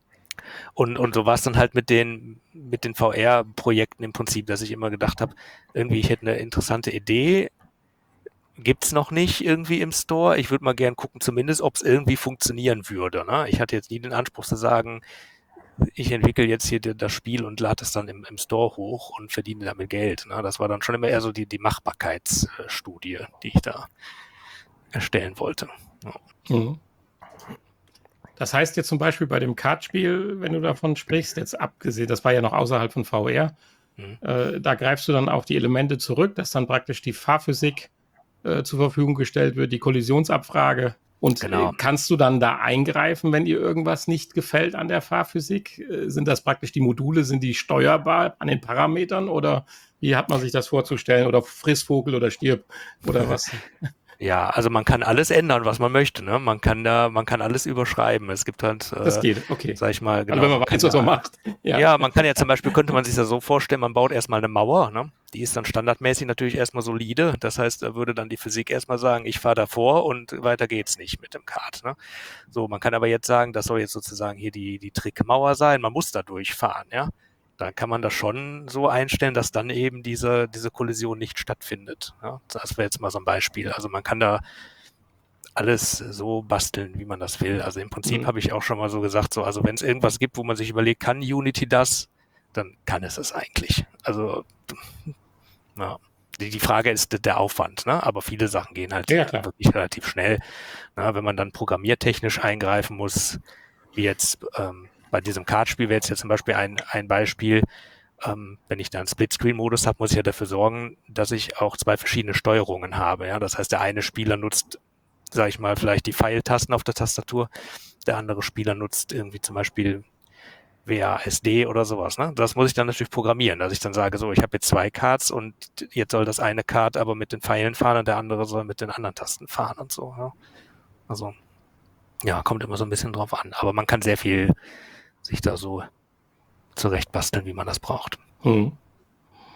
Und so war es dann halt mit den VR-Projekten im Prinzip, dass ich immer gedacht habe, irgendwie ich hätte eine interessante Idee, gibt's noch nicht irgendwie im Store. Ich würde mal gern gucken, zumindest, ob es irgendwie funktionieren würde. Ne? Ich hatte jetzt nie den Anspruch zu sagen, ich entwickle jetzt hier das Spiel und lade es dann im Store hoch und verdiene damit Geld. Ne? Das war dann schon immer eher so die Machbarkeitsstudie, die ich da erstellen wollte. Ja. Mhm. Das heißt jetzt zum Beispiel bei dem Kartspiel, wenn du davon sprichst, jetzt abgesehen, das war ja noch außerhalb von VR, da greifst du dann auf die Elemente zurück, dass dann praktisch die Fahrphysik zur Verfügung gestellt wird, die Kollisionsabfrage. Und Genau. Kannst du dann da eingreifen, wenn dir irgendwas nicht gefällt an der Fahrphysik? Sind das praktisch die Module, sind die steuerbar an den Parametern, oder wie hat man sich das vorzustellen? Oder Frissvogel oder stirb oder was? Ja, also man kann alles ändern, was man möchte. Ne? Man kann alles überschreiben. Es gibt halt, das geht, okay. Sag ich mal, genau. Also wenn man weiß, was man macht. Ja, man kann ja zum Beispiel, könnte man sich das so vorstellen, man baut erstmal eine Mauer, ne? Die ist dann standardmäßig natürlich erstmal solide. Das heißt, da würde dann die Physik erstmal sagen, ich fahre davor und weiter geht's nicht mit dem Kart. Ne? So, man kann aber jetzt sagen, das soll jetzt sozusagen hier die Trickmauer sein, man muss da durchfahren, ja. Dann kann man das schon so einstellen, dass dann eben diese Kollision nicht stattfindet. Ja? Das wäre jetzt mal so ein Beispiel. Also man kann da alles so basteln, wie man das will. Also im Prinzip habe ich auch schon mal so gesagt, so, also wenn es irgendwas gibt, wo man sich überlegt, kann Unity das, dann kann es eigentlich. Also ja. Die Frage ist der Aufwand, ne? Aber viele Sachen gehen halt wirklich relativ schnell. Na, wenn man dann programmiertechnisch eingreifen muss, wie jetzt bei diesem Kartspiel wäre jetzt ja zum Beispiel ein Beispiel, wenn ich da einen Split-Screen-Modus habe, muss ich ja dafür sorgen, dass ich auch zwei verschiedene Steuerungen habe. Ja? Das heißt, der eine Spieler nutzt, sage ich mal, vielleicht die Pfeiltasten auf der Tastatur, der andere Spieler nutzt irgendwie zum Beispiel WASD oder sowas. Ne? Das muss ich dann natürlich programmieren, dass ich dann sage, so, ich habe jetzt zwei Karts und jetzt soll das eine Kart aber mit den Pfeilen fahren und der andere soll mit den anderen Tasten fahren und so. Ja? Also, ja, kommt immer so ein bisschen drauf an. Aber man kann sehr viel sich da so zurechtbasteln, wie man das braucht.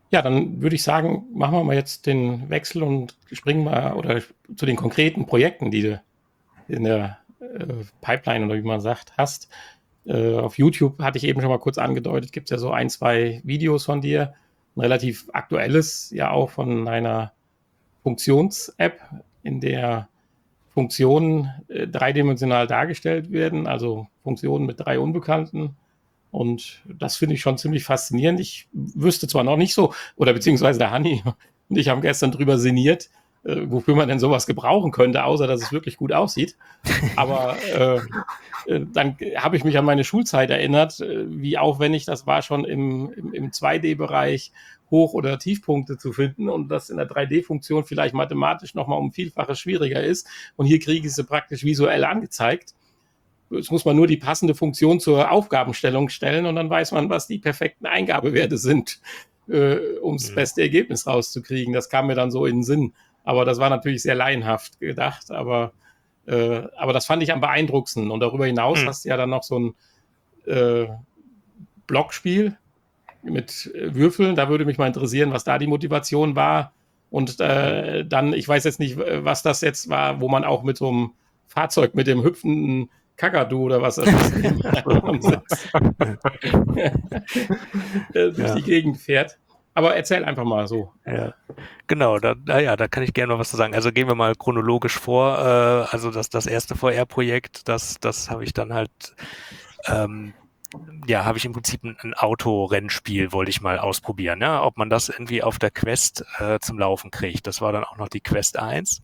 Ja, dann würde ich sagen, machen wir mal jetzt den Wechsel und springen mal oder zu den konkreten Projekten, die du in der Pipeline oder wie man sagt, hast. Auf YouTube hatte ich eben schon mal kurz angedeutet, gibt es ja so 1, 2 Videos von dir. Ein relativ aktuelles ja auch von einer Funktions-App, in der Funktionen dreidimensional dargestellt werden, also Funktionen mit 3 Unbekannten. Und das finde ich schon ziemlich faszinierend. Ich wüsste zwar noch nicht so, oder beziehungsweise der Hanni und ich haben gestern drüber sinniert, wofür man denn sowas gebrauchen könnte, außer dass es wirklich gut aussieht. Aber dann habe ich mich an meine Schulzeit erinnert, wie aufwendig das war, schon im 2D-Bereich Hoch- oder Tiefpunkte zu finden und das in der 3D-Funktion vielleicht mathematisch nochmal um Vielfaches schwieriger ist. Und hier kriege ich sie praktisch visuell angezeigt. Jetzt muss man nur die passende Funktion zur Aufgabenstellung stellen und dann weiß man, was die perfekten Eingabewerte sind, um das beste Ergebnis rauszukriegen. Das kam mir dann so in den Sinn. Aber das war natürlich sehr laienhaft gedacht, aber das fand ich am beeindruckendsten. Und darüber hinaus hast du ja dann noch so ein Blockspiel mit Würfeln. Da würde mich mal interessieren, was da die Motivation war. Und dann, ich weiß jetzt nicht, was das jetzt war, wo man auch mit so einem Fahrzeug, mit dem hüpfenden Kakadu oder was das ist, durch die Gegend fährt. Aber erzähl einfach mal so. Ja, genau, da kann ich gerne mal was zu sagen. Also gehen wir mal chronologisch vor. Also das erste VR-Projekt, das habe ich dann halt, habe ich im Prinzip ein Autorennspiel, wollte ich mal ausprobieren, ja, ob man das irgendwie auf der Quest zum Laufen kriegt. Das war dann auch noch die Quest 1.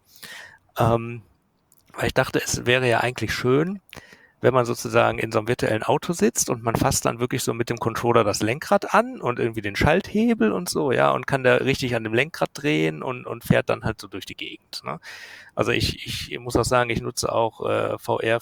Weil ich dachte, es wäre ja eigentlich schön, wenn man sozusagen in so einem virtuellen Auto sitzt und man fasst dann wirklich so mit dem Controller das Lenkrad an und irgendwie den Schalthebel und so, ja, und kann da richtig an dem Lenkrad drehen und fährt dann halt so durch die Gegend, ne? Also ich muss auch sagen, ich nutze auch VR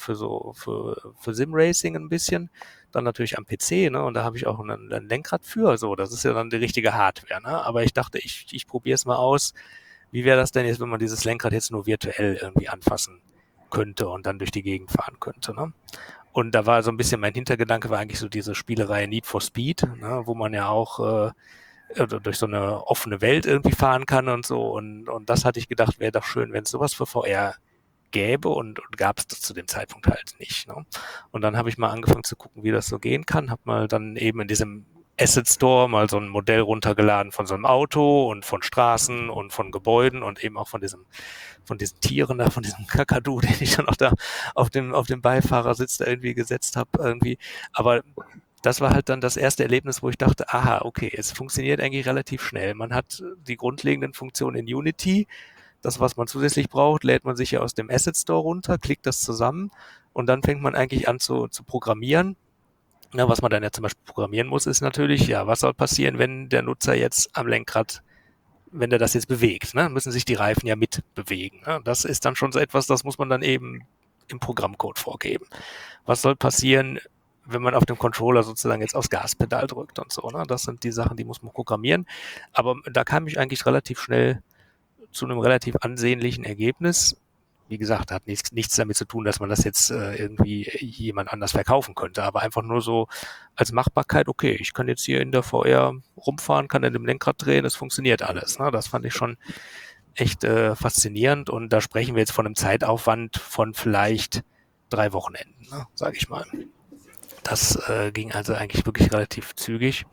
für Sim-Racing ein bisschen, dann natürlich am PC, ne, und da habe ich auch ein Lenkrad für, so, das ist ja dann die richtige Hardware, ne, aber ich dachte, ich probiere es mal aus, wie wäre das denn jetzt, wenn man dieses Lenkrad jetzt nur virtuell irgendwie anfassen könnte und dann durch die Gegend fahren könnte, ne? Und da war so ein bisschen mein Hintergedanke, war eigentlich so diese Spielereihe Need for Speed, ne, wo man ja auch durch so eine offene Welt irgendwie fahren kann und so. Und das hatte ich gedacht, wäre doch schön, wenn es sowas für VR gäbe und gab es das zu dem Zeitpunkt halt nicht, ne? Und dann habe ich mal angefangen zu gucken, wie das so gehen kann, habe mal dann eben in diesem Asset Store mal so ein Modell runtergeladen von so einem Auto und von Straßen und von Gebäuden und eben auch von diesen Tieren da, von diesem Kakadu, den ich dann auch da auf dem Beifahrersitz da irgendwie gesetzt habe irgendwie. Aber das war halt dann das erste Erlebnis, wo ich dachte, aha, okay, es funktioniert eigentlich relativ schnell. Man hat die grundlegenden Funktionen in Unity. Das, was man zusätzlich braucht, lädt man sich ja aus dem Asset Store runter, klickt das zusammen und dann fängt man eigentlich an zu programmieren. Na, was man dann ja zum Beispiel programmieren muss, ist natürlich, ja, was soll passieren, wenn der Nutzer jetzt am Lenkrad, wenn der das jetzt bewegt, ne, müssen sich die Reifen ja mitbewegen. Ne? Das ist dann schon so etwas, das muss man dann eben im Programmcode vorgeben. Was soll passieren, wenn man auf dem Controller sozusagen jetzt aufs Gaspedal drückt und so, ne? Das sind die Sachen, die muss man programmieren. Aber da kam ich eigentlich relativ schnell zu einem relativ ansehnlichen Ergebnis. Wie gesagt, hat nichts damit zu tun, dass man das jetzt irgendwie jemand anders verkaufen könnte, aber einfach nur so als Machbarkeit, okay, ich kann jetzt hier in der VR rumfahren, kann in dem Lenkrad drehen, es funktioniert alles. Ne? Das fand ich schon echt faszinierend und da sprechen wir jetzt von einem Zeitaufwand von vielleicht 3 Wochenenden, ne, sage ich mal. Das ging also eigentlich wirklich relativ zügig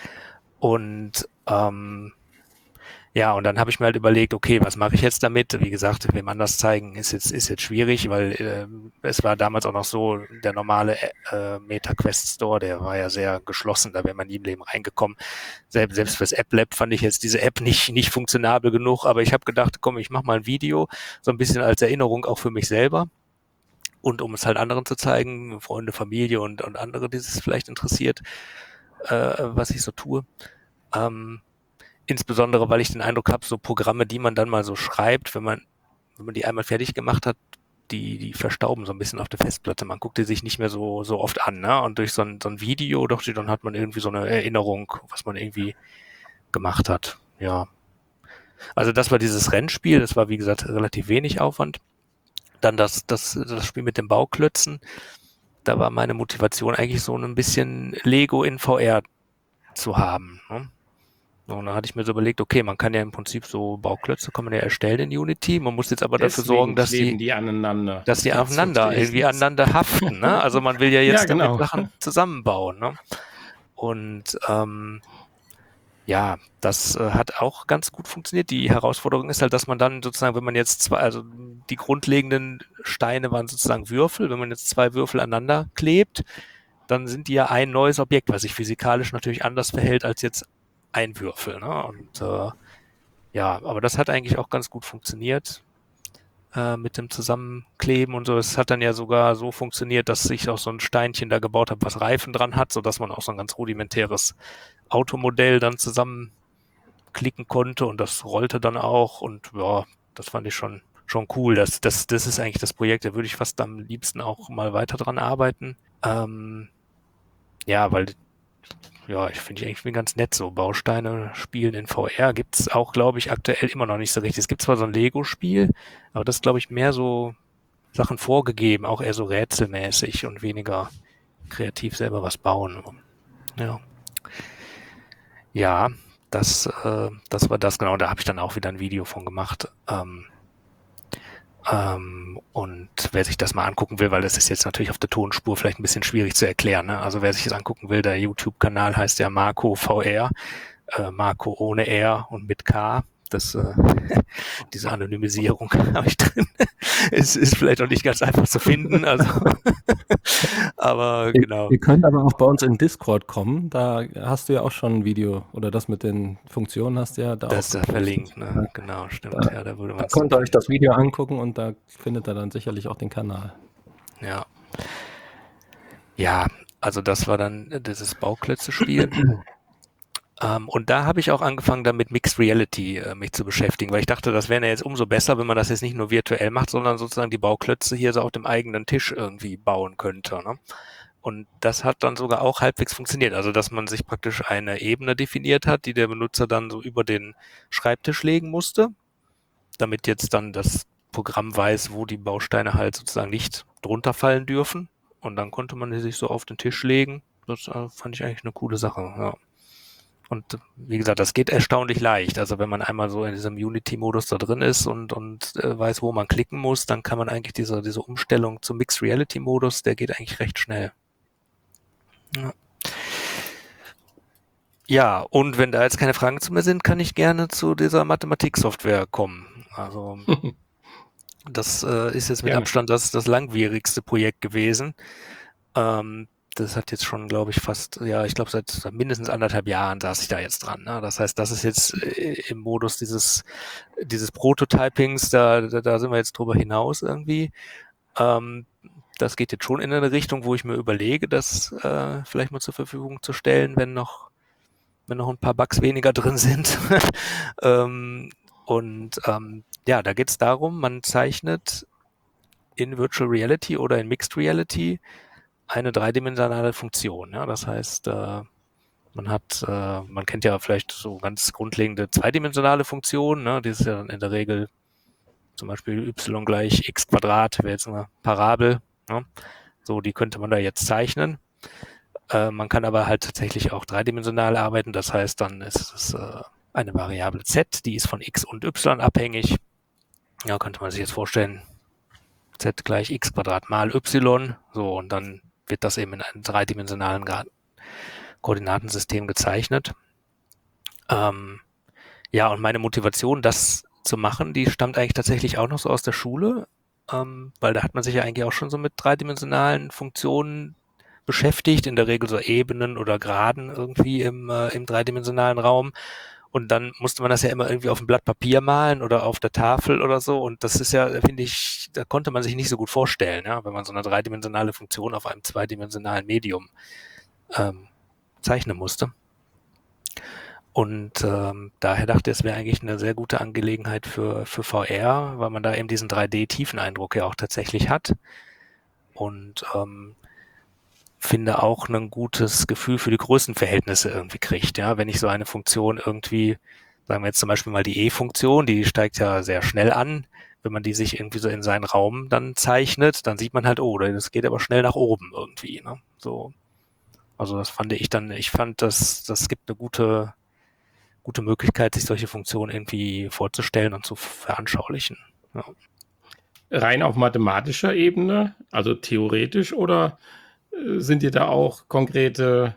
und ja, und dann habe ich mir halt überlegt, okay, was mache ich jetzt damit? Wie gesagt, wem anders zeigen ist jetzt schwierig, weil es war damals auch noch so, der normale MetaQuest Store, der war ja sehr geschlossen, da wäre man nie im Leben reingekommen. Selbst fürs App Lab fand ich jetzt diese App nicht funktionabel genug, aber ich habe gedacht, komm, ich mache mal ein Video, so ein bisschen als Erinnerung auch für mich selber. Und um es halt anderen zu zeigen, Freunde, Familie und andere, die es vielleicht interessiert, was ich so tue. Insbesondere, weil ich den Eindruck habe, so Programme, die man dann mal so schreibt, wenn man die einmal fertig gemacht hat, die verstauben so ein bisschen auf der Festplatte. Man guckt die sich nicht mehr so oft an, ne? Und durch so ein Video, dann hat man irgendwie so eine Erinnerung, was man irgendwie gemacht hat. Ja. Also das war dieses Rennspiel, das war wie gesagt relativ wenig Aufwand. Dann das Spiel mit den Bauklötzen, da war meine Motivation eigentlich so ein bisschen Lego in VR zu haben, ne? Und dann hatte ich mir so überlegt, okay, man kann ja im Prinzip so Bauklötze kann man ja erstellen in Unity. Man muss jetzt aber dafür sorgen, Deswegen kleben die aneinander. dass die Dazu aufeinander, irgendwie kleben's. aneinander haften, ne? Also man will ja Ja, jetzt damit genau. Sachen zusammenbauen, ne? Und ja, das hat auch ganz gut funktioniert. Die Herausforderung ist halt, dass man dann sozusagen, wenn man jetzt also die grundlegenden Steine waren sozusagen Würfel, wenn man jetzt zwei Würfel aneinander klebt, dann sind die ja ein neues Objekt, was sich physikalisch natürlich anders verhält als jetzt ein Würfel, ne? Und ja, aber das hat eigentlich auch ganz gut funktioniert mit dem Zusammenkleben und so. Es hat dann ja sogar so funktioniert, dass ich auch so ein Steinchen da gebaut habe, was Reifen dran hat, sodass man auch so ein ganz rudimentäres Automodell dann zusammenklicken konnte und das rollte dann auch und ja, das fand ich schon cool. Das ist eigentlich das Projekt, da würde ich fast am liebsten auch mal weiter dran arbeiten. Ja, weil ja, ich finde eigentlich ganz nett so. Bausteine spielen in VR gibt's auch, glaube ich, aktuell immer noch nicht so richtig. Es gibt zwar so ein Lego-Spiel, aber das ist, glaube ich, mehr so Sachen vorgegeben, auch eher so rätselmäßig und weniger kreativ selber was bauen. Ja, ja, das war das genau. Da habe ich dann auch wieder ein Video von gemacht. Und wer sich das mal angucken will, weil das ist jetzt natürlich auf der Tonspur vielleicht ein bisschen schwierig zu erklären. Ne? Also wer sich das angucken will, der YouTube-Kanal heißt ja Marco VR, Marco ohne R und mit K. Das, diese Anonymisierung habe ich drin. Es ist vielleicht auch nicht ganz einfach zu finden, also aber genau. Ihr könnt aber auch bei uns in Discord kommen. Da hast du ja auch schon ein Video oder das mit den Funktionen hast du ja da Das ist auch da gepostet. verlinkt, ne? Genau, stimmt. Ja, da würde Da man könnt ihr euch das Video angucken und da findet ihr dann sicherlich auch den Kanal. Ja. Ja, also das war dann dieses Bauklötze-Spiel. Und da habe ich auch angefangen, dann mit Mixed Reality mich zu beschäftigen, weil ich dachte, das wäre ja jetzt umso besser, wenn man das jetzt nicht nur virtuell macht, sondern sozusagen die Bauklötze hier so auf dem eigenen Tisch irgendwie bauen könnte. Ne? Und das hat dann sogar auch halbwegs funktioniert. Also, dass man sich praktisch eine Ebene definiert hat, die der Benutzer dann so über den Schreibtisch legen musste, damit jetzt dann das Programm weiß, wo die Bausteine halt sozusagen nicht drunter fallen dürfen. Und dann konnte man die sich so auf den Tisch legen. Das fand ich eigentlich eine coole Sache, ja. Und wie gesagt, das geht erstaunlich leicht. Also wenn man einmal so in diesem Unity-Modus da drin ist und weiß, wo man klicken muss, dann kann man eigentlich diese Umstellung zum Mixed Reality-Modus, der geht eigentlich recht schnell. Ja. Ja, und wenn da jetzt keine Fragen zu mir sind, kann ich gerne zu dieser Mathematiksoftware kommen. Also das ist jetzt mit Gerne. Abstand das langwierigste Projekt gewesen. Das hat jetzt schon, glaube ich, fast, ja, ich glaube, seit mindestens 1,5 Jahren saß ich da jetzt dran. Ne? Das heißt, das ist jetzt im Modus dieses Prototypings, da sind wir jetzt drüber hinaus irgendwie. Das geht jetzt schon in eine Richtung, wo ich mir überlege, das vielleicht mal zur Verfügung zu stellen, wenn noch ein paar Bugs weniger drin sind. Ja, da geht es darum, man zeichnet in Virtual Reality oder in Mixed Reality eine dreidimensionale Funktion. Ja? Das heißt, man kennt ja vielleicht so ganz grundlegende zweidimensionale Funktionen. Ne? Die ist ja dann in der Regel zum Beispiel y gleich x Quadrat, wäre jetzt eine Parabel. Ne? So, die könnte man da jetzt zeichnen. Man kann aber halt tatsächlich auch dreidimensional arbeiten. Das heißt, dann ist es eine Variable z, die ist von x und y abhängig. Ja, könnte man sich jetzt vorstellen, z gleich x Quadrat mal y. So, und dann wird das eben in einem dreidimensionalen Koordinatensystem gezeichnet. Ja, und meine Motivation, das zu machen, die stammt eigentlich tatsächlich auch noch so aus der Schule, weil da hat man sich ja eigentlich auch schon so mit dreidimensionalen Funktionen beschäftigt, in der Regel so Ebenen oder Geraden irgendwie im dreidimensionalen Raum. Und dann musste man das ja immer irgendwie auf ein Blatt Papier malen oder auf der Tafel oder so. Und das ist ja, finde ich, da konnte man sich nicht so gut vorstellen, ja, wenn man so eine dreidimensionale Funktion auf einem zweidimensionalen Medium zeichnen musste. Und daher dachte ich, es wäre eigentlich eine sehr gute Angelegenheit für VR, weil man da eben diesen 3D-Tiefeneindruck ja auch tatsächlich hat. Und finde auch ein gutes Gefühl für die Größenverhältnisse irgendwie kriegt. Ja, wenn ich so eine Funktion irgendwie, sagen wir jetzt zum Beispiel mal die E-Funktion, die steigt ja sehr schnell an. Wenn man die sich irgendwie so in seinen Raum dann zeichnet, dann sieht man halt, oh, das geht aber schnell nach oben irgendwie. Ne? So, also das fand ich dann, ich fand, das gibt eine gute Möglichkeit, sich solche Funktionen irgendwie vorzustellen und zu veranschaulichen. Ja. Rein auf mathematischer Ebene, also theoretisch, oder sind dir da auch konkrete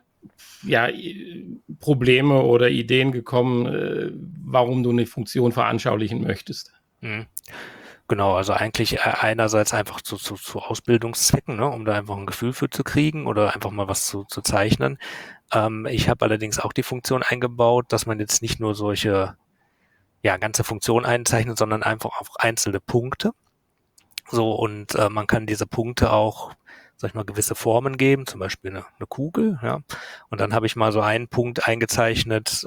Probleme oder Ideen gekommen, warum du eine Funktion veranschaulichen möchtest? Genau, also eigentlich einerseits einfach zu Ausbildungszwecken, ne, um da einfach ein Gefühl für zu kriegen oder einfach mal was zu zeichnen. Ich habe allerdings auch die Funktion eingebaut, dass man jetzt nicht nur solche ganze Funktionen einzeichnet, sondern einfach auch einzelne Punkte. So, und man kann diese Punkte auch, sag ich mal, gewisse Formen geben, zum Beispiel eine Kugel, ja. Und dann habe ich mal so einen Punkt eingezeichnet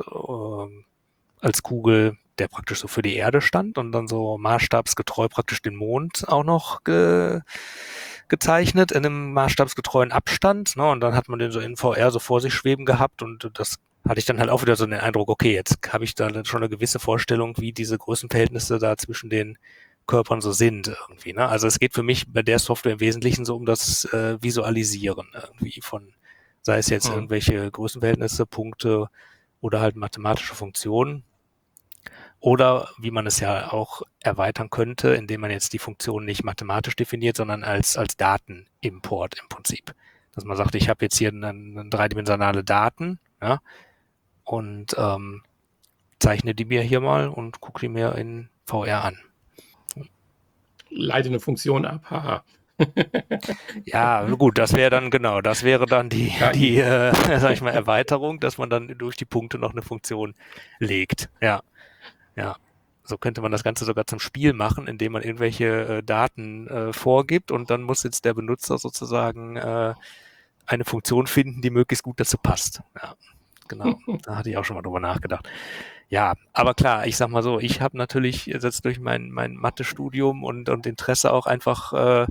als Kugel, der praktisch so für die Erde stand und dann so maßstabsgetreu praktisch den Mond auch noch gezeichnet in einem maßstabsgetreuen Abstand, ne? Und dann hat man den so in VR so vor sich schweben gehabt und das hatte ich dann halt auch wieder so den Eindruck, okay, jetzt habe ich da schon eine gewisse Vorstellung, wie diese Größenverhältnisse da zwischen den Körpern so sind irgendwie, ne? Also es geht für mich bei der Software im Wesentlichen so um das Visualisieren irgendwie von, sei es jetzt irgendwelche Größenverhältnisse, Punkte oder halt mathematische Funktionen. Oder wie man es ja auch erweitern könnte, indem man jetzt die Funktion nicht mathematisch definiert, sondern als Datenimport im Prinzip. Dass man sagt, ich habe jetzt hier eine dreidimensionale Daten, ja, und zeichne die mir hier mal und gucke die mir in VR an. Leite eine Funktion ab, haha. Ja, gut, das wäre dann die sag ich mal, Erweiterung, dass man dann durch die Punkte noch eine Funktion legt. Ja. So könnte man das Ganze sogar zum Spiel machen, indem man irgendwelche Daten vorgibt und dann muss jetzt der Benutzer sozusagen eine Funktion finden, die möglichst gut dazu passt. Ja, genau. Da hatte ich auch schon mal drüber nachgedacht. Ja, aber klar, ich sag mal so, ich habe natürlich jetzt durch mein Mathe-Studium und Interesse auch einfach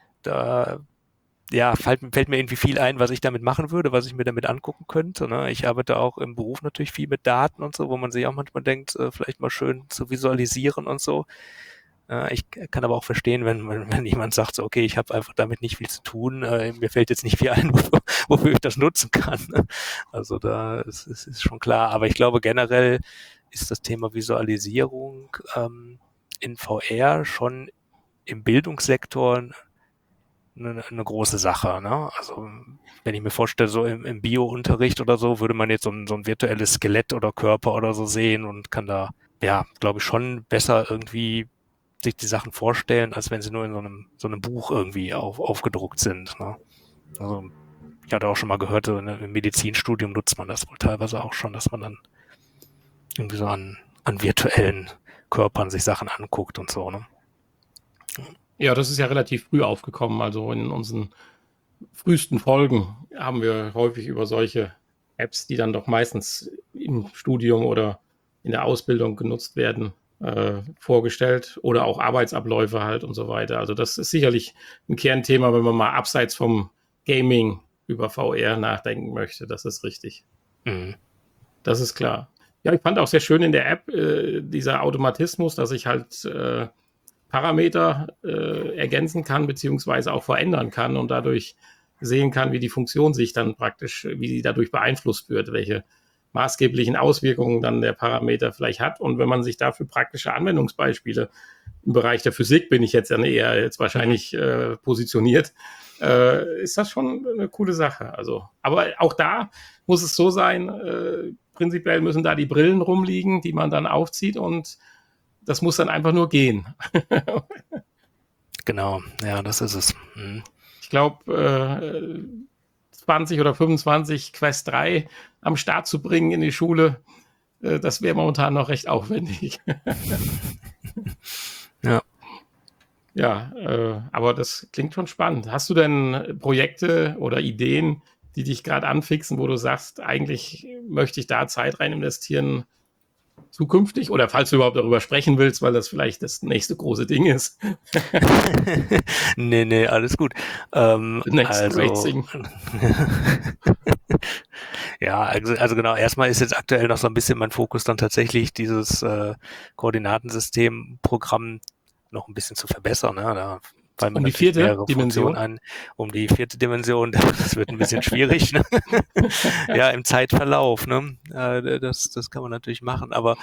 fällt mir irgendwie viel ein, was ich damit machen würde, was ich mir damit angucken könnte. Ne? Ich arbeite auch im Beruf natürlich viel mit Daten und so, wo man sich auch manchmal denkt, vielleicht mal schön zu visualisieren und so. Ich kann aber auch verstehen, wenn jemand sagt, so, okay, ich habe einfach damit nicht viel zu tun, mir fällt jetzt nicht viel ein, wofür ich das nutzen kann. Also da ist schon klar. Aber ich glaube generell ist das Thema Visualisierung in VR schon im Bildungssektor eine große Sache, ne? Also wenn ich mir vorstelle, so im Bio-Unterricht oder so, würde man jetzt so ein virtuelles Skelett oder Körper oder so sehen und kann da, glaube ich, schon besser irgendwie sich die Sachen vorstellen, als wenn sie nur in so einem Buch irgendwie aufgedruckt sind, ne? Also ich hatte auch schon mal gehört, so im Medizinstudium nutzt man das wohl teilweise auch schon, dass man dann irgendwie so an virtuellen Körpern sich Sachen anguckt und so, ne? Ja, das ist ja relativ früh aufgekommen. Also in unseren frühesten Folgen haben wir häufig über solche Apps, die dann doch meistens im Studium oder in der Ausbildung genutzt werden, vorgestellt oder auch Arbeitsabläufe halt und so weiter. Also das ist sicherlich ein Kernthema, wenn man mal abseits vom Gaming über VR nachdenken möchte. Das ist richtig. Das ist klar. Ja, ich fand auch sehr schön in der App dieser Automatismus, dass ich halt Parameter ergänzen kann, beziehungsweise auch verändern kann und dadurch sehen kann, wie die Funktion sich dann praktisch, wie sie dadurch beeinflusst wird, welche maßgeblichen Auswirkungen dann der Parameter vielleicht hat. Und wenn man sich dafür praktische Anwendungsbeispiele im Bereich der Physik, bin ich jetzt dann eher jetzt wahrscheinlich positioniert, ist das schon eine coole Sache. Also, aber auch da muss es so sein, prinzipiell müssen da die Brillen rumliegen, die man dann aufzieht und das muss dann einfach nur gehen. Genau, ja, das ist es. Ich glaube, 20 oder 25 Quest 3 am Start zu bringen in die Schule, das wäre momentan noch recht aufwendig. Ja. Ja, aber das klingt schon spannend. Hast du denn Projekte oder Ideen, die dich gerade anfixen, wo du sagst, eigentlich möchte ich da Zeit rein investieren, zukünftig? Oder falls du überhaupt darüber sprechen willst, weil das vielleicht das nächste große Ding ist. Nee, alles gut. Racing. Ja, also genau, erstmal ist jetzt aktuell noch so ein bisschen mein Fokus dann tatsächlich dieses Koordinatensystemprogramm noch ein bisschen zu verbessern. Ne? Da weil man Um die natürlich vierte mehrere Dimension? Funktionen um die vierte Dimension, das wird ein bisschen schwierig, ne? Ja, im Zeitverlauf, ne? Das kann man natürlich machen, aber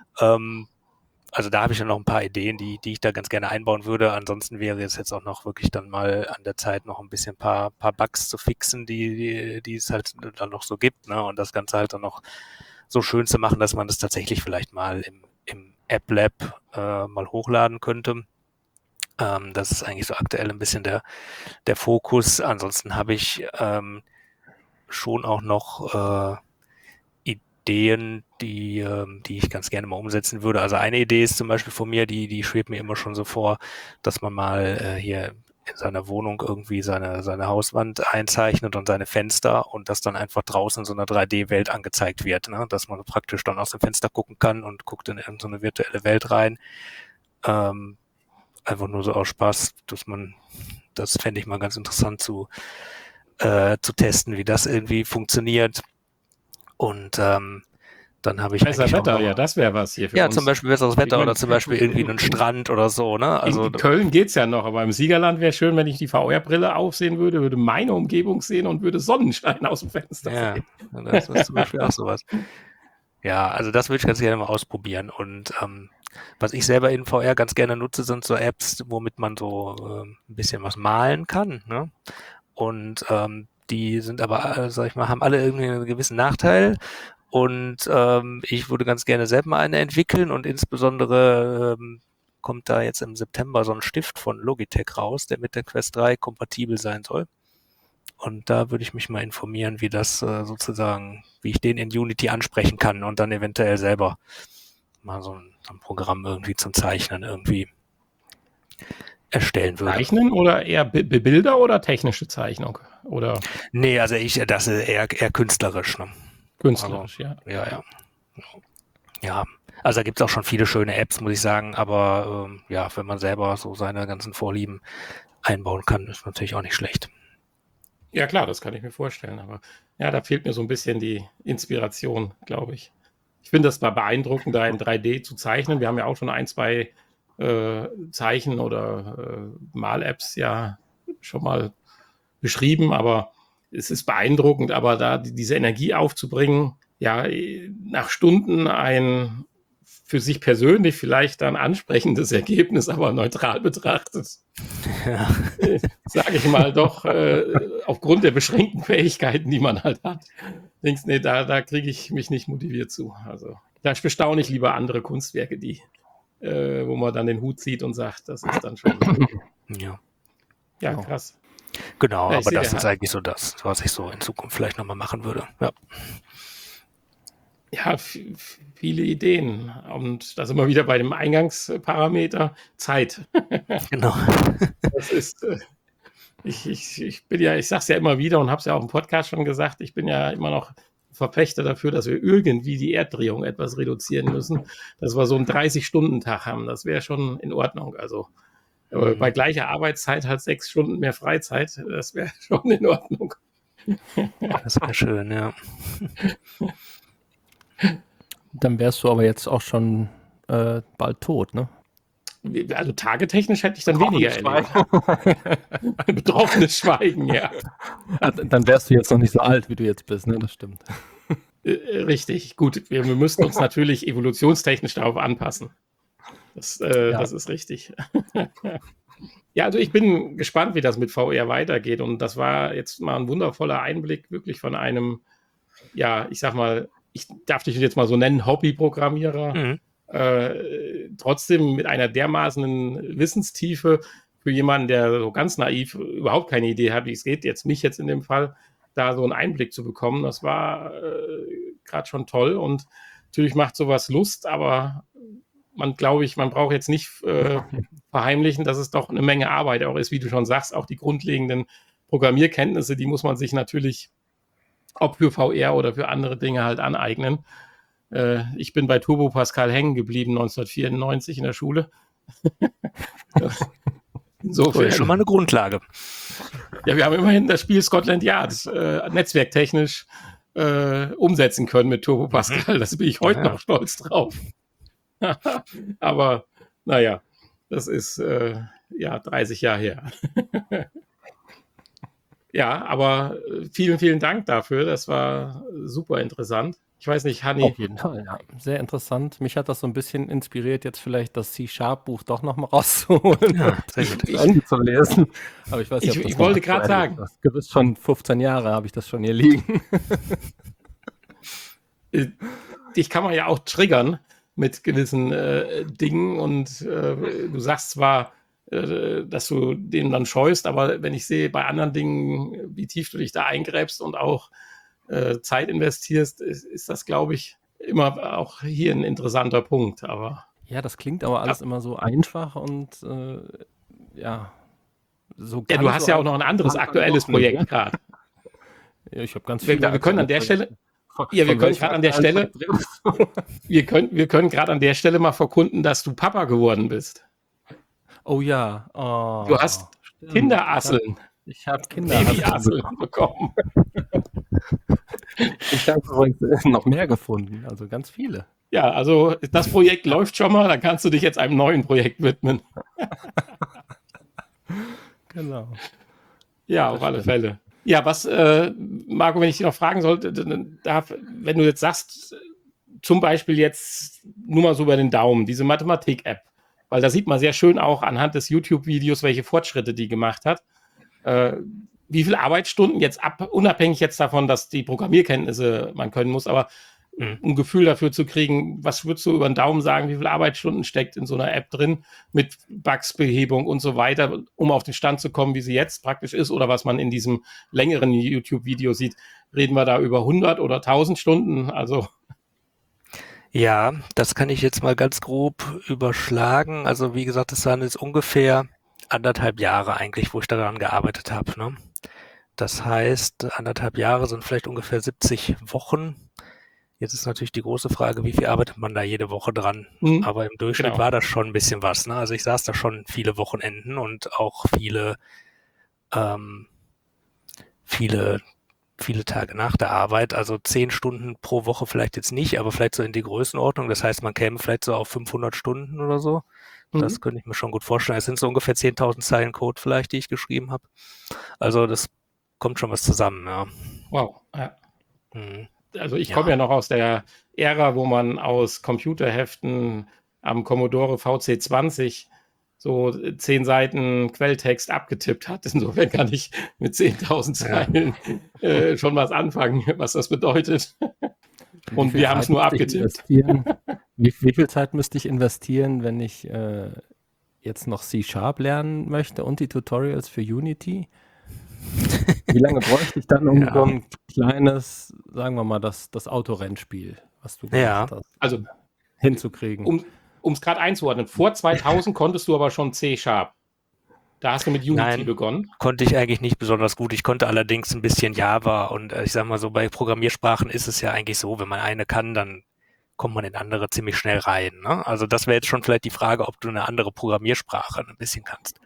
also da habe ich ja noch ein paar Ideen, die ich da ganz gerne einbauen würde. Ansonsten wäre es jetzt auch noch wirklich dann mal an der Zeit, noch ein bisschen paar Bugs zu fixen, die es halt dann noch so gibt, ne? Und das Ganze halt dann noch so schön zu machen, dass man das tatsächlich vielleicht mal im App Lab mal hochladen könnte. Das ist eigentlich so aktuell ein bisschen der Fokus. Ansonsten habe ich schon auch noch Ideen, die ich ganz gerne mal umsetzen würde. Also eine Idee ist zum Beispiel von mir, die schwebt mir immer schon so vor, dass man mal hier in seiner Wohnung irgendwie seine Hauswand einzeichnet und seine Fenster und das dann einfach draußen in so einer 3D-Welt angezeigt wird, ne? Dass man praktisch dann aus dem Fenster gucken kann und guckt in so eine virtuelle Welt rein. Einfach nur so aus Spaß, das fände ich mal ganz interessant zu testen, wie das irgendwie funktioniert. Und dann habe ich Besser eigentlich Wetter, auch noch, ja, das wäre was hier für ja, uns. zum Beispiel besseres Wetter Ich oder mein, zum Beispiel irgendwie einen Strand oder so, ne? Also in Köln geht's ja noch, aber im Siegerland wäre schön, wenn ich die VR-Brille aufsehen würde, würde meine Umgebung sehen und würde Sonnenschein aus dem Fenster ja, sehen. das ist zum Beispiel auch sowas. Ja, also das würde ich ganz gerne mal ausprobieren. Und was ich selber in VR ganz gerne nutze, sind so Apps, womit man so ein bisschen was malen kann, ne? Und die sind aber, sag ich mal, haben alle irgendwie einen gewissen Nachteil. Und ich würde ganz gerne selber mal eine entwickeln und insbesondere kommt da jetzt im September so ein Stift von Logitech raus, der mit der Quest 3 kompatibel sein soll. Und da würde ich mich mal informieren, wie das sozusagen, wie ich den in Unity ansprechen kann und dann eventuell selber mal so ein Programm irgendwie zum Zeichnen irgendwie erstellen würde. Zeichnen oder eher Bilder oder technische Zeichnung? Oder Nee, also das ist eher künstlerisch, ne? künstlerisch, also, ja. Ja, also da gibt es auch schon viele schöne Apps, muss ich sagen, aber ja, wenn man selber so seine ganzen Vorlieben einbauen kann, ist natürlich auch nicht schlecht. Ja, klar, das kann ich mir vorstellen, aber ja, da fehlt mir so ein bisschen die Inspiration, glaube ich. Ich finde das mal beeindruckend, da in 3D zu zeichnen. Wir haben ja auch schon ein, zwei Zeichen- oder Mal-Apps ja schon mal beschrieben, aber es ist beeindruckend, aber da diese Energie aufzubringen, ja, nach Stunden ein für sich persönlich vielleicht dann ansprechendes Ergebnis, aber neutral betrachtet, Ja. sage ich mal, doch aufgrund der beschränkten Fähigkeiten, die man halt hat, denkst, nee, da kriege ich mich nicht motiviert zu. Also da bestaune ich lieber andere Kunstwerke, die, wo man dann den Hut zieht und sagt, das ist dann schon, ja, krass. Genau, Ja, aber das ist eigentlich so das, was ich so in Zukunft vielleicht nochmal machen würde. Ja. Ja, viele Ideen. Und da sind wir wieder bei dem Eingangsparameter Zeit. Genau. Das ist, ich bin ja, ich sage es ja immer wieder und habe es ja auch im Podcast schon gesagt, ich bin ja immer noch Verfechter dafür, dass wir irgendwie die Erddrehung etwas reduzieren müssen, dass wir so einen 30-Stunden-Tag haben. Das wäre schon in Ordnung. Also bei gleicher Arbeitszeit halt 6 Stunden mehr Freizeit, das wäre schon in Ordnung. Das wäre schön, ja. Dann wärst du aber jetzt auch schon bald tot, ne? Also tagetechnisch hätte ich dann weniger erlebt. Betroffenes Schweigen, ja. Dann wärst du jetzt noch nicht so alt, wie du jetzt bist, ne? Das stimmt. Richtig, gut. Wir müssten uns natürlich evolutionstechnisch darauf anpassen. Das ist richtig. Ja, also ich bin gespannt, wie das mit VR weitergeht. Und das war jetzt mal ein wundervoller Einblick wirklich von einem, ja, ich sag mal, ich darf dich jetzt mal so nennen, Hobbyprogrammierer. Trotzdem mit einer dermaßenen Wissenstiefe für jemanden, der so ganz naiv überhaupt keine Idee hat, wie es geht, mich jetzt in dem Fall, da so einen Einblick zu bekommen. Das war gerade schon toll und natürlich macht sowas Lust, aber man braucht jetzt nicht verheimlichen, dass es doch eine Menge Arbeit auch ist, wie du schon sagst, auch die grundlegenden Programmierkenntnisse, die muss man sich natürlich ob für VR oder für andere Dinge halt aneignen. Ich bin bei Turbo Pascal hängen geblieben 1994 in der Schule. Insofern. Das ist schon mal eine Grundlage. Ja, wir haben immerhin das Spiel Scotland Yard netzwerktechnisch umsetzen können mit Turbo Pascal. Das bin ich heute noch stolz drauf. Aber naja, das ist ja 30 Jahre her. Ja, aber vielen, vielen Dank dafür. Das war super interessant. Ich weiß nicht, Hanni. Auf jeden Fall, ja. Sehr interessant. Mich hat das so ein bisschen inspiriert, jetzt vielleicht das C-Sharp-Buch doch nochmal rauszuholen Ja, und sehr gut. zu Ende zu lesen. Aber ich weiß nicht, ob das Ich wollte noch gerade aktuell sagen, ist. Das gewiss schon 15 Jahre habe ich das schon hier liegen. dich kann man ja auch triggern mit gewissen Dingen und du sagst zwar, dass du den dann scheust, aber wenn ich sehe bei anderen Dingen, wie tief du dich da eingräbst und auch Zeit investierst, ist das, glaube ich, immer auch hier ein interessanter Punkt. Aber Ja, das klingt aber alles immer so einfach und ja, so ja, du ganz hast so ja auch noch einfach ein ist anderes es dann aktuelles doch nicht, Projekt ne? gerade. Ja, ich habe ganz Wir, viele wir können an aktuelle der Stelle, Projekte. Von, ja, wir von können welchem gerade an der aktuellen Stelle, Projekt redest du? wir können gerade an der Stelle mal verkunden, dass du Papa geworden bist. Oh ja, Du hast stimmt. Kinderasseln, Ich hab Kinderasseln Babyasseln bekommen. bekommen. Ich habe übrigens noch mehr gefunden, also ganz viele. Ja, also das Projekt läuft schon mal, dann kannst du dich jetzt einem neuen Projekt widmen. Genau. Ja, Das auf alle stimmt. Fälle. Ja, was, Marco, wenn ich dich noch fragen sollte, wenn du jetzt sagst, zum Beispiel jetzt nur mal so über den Daumen, diese Mathematik-App, weil da sieht man sehr schön auch anhand des YouTube-Videos, welche Fortschritte die gemacht hat. Wie viele Arbeitsstunden jetzt unabhängig jetzt davon, dass die Programmierkenntnisse man können muss, aber ein Gefühl dafür zu kriegen, was würdest du über den Daumen sagen, wie viele Arbeitsstunden steckt in so einer App drin mit Bugsbehebung und so weiter, um auf den Stand zu kommen, wie sie jetzt praktisch ist oder was man in diesem längeren YouTube-Video sieht. Reden wir da über 100 oder 1000 Stunden? Also Ja, das kann ich jetzt mal ganz grob überschlagen. Also wie gesagt, das waren jetzt ungefähr 1,5 Jahre eigentlich, wo ich daran gearbeitet habe, ne? Das heißt, 1,5 Jahre sind vielleicht ungefähr 70 Wochen. Jetzt ist natürlich die große Frage, wie viel arbeitet man da jede Woche dran? Aber im Durchschnitt genau. war das schon ein bisschen was, ne? Also ich saß da schon viele Wochenenden und auch viele Tage nach der Arbeit, also 10 Stunden pro Woche vielleicht jetzt nicht, aber vielleicht so in die Größenordnung. Das heißt, man käme vielleicht so auf 500 Stunden oder so. Das könnte ich mir schon gut vorstellen. Es sind so ungefähr 10.000 Zeilen Code vielleicht, die ich geschrieben habe. Also das kommt schon was zusammen, ja. Wow. Ja. Mhm. Also ich Ja. komme ja noch aus der Ära, wo man aus Computerheften am Commodore VC20 so 10 Seiten Quelltext abgetippt hat. Insofern kann ich mit 10.000 Zeilen schon was anfangen, was das bedeutet. Und wir haben es nur abgetippt. Wie viel Zeit müsste ich investieren, wenn ich jetzt noch C# lernen möchte und die Tutorials für Unity? Wie lange bräuchte ich dann, um so ein kleines, sagen wir mal, das Autorennspiel, was du gemacht hast, Also hinzukriegen? Um es gerade einzuordnen, vor 2000 konntest du aber schon C#. Da hast du mit Unity begonnen. Konnte ich eigentlich nicht besonders gut. Ich konnte allerdings ein bisschen Java und ich sag mal so, bei Programmiersprachen ist es ja eigentlich so, wenn man eine kann, dann kommt man in andere ziemlich schnell rein, ne? Also das wäre jetzt schon vielleicht die Frage, ob du eine andere Programmiersprache ein bisschen kannst.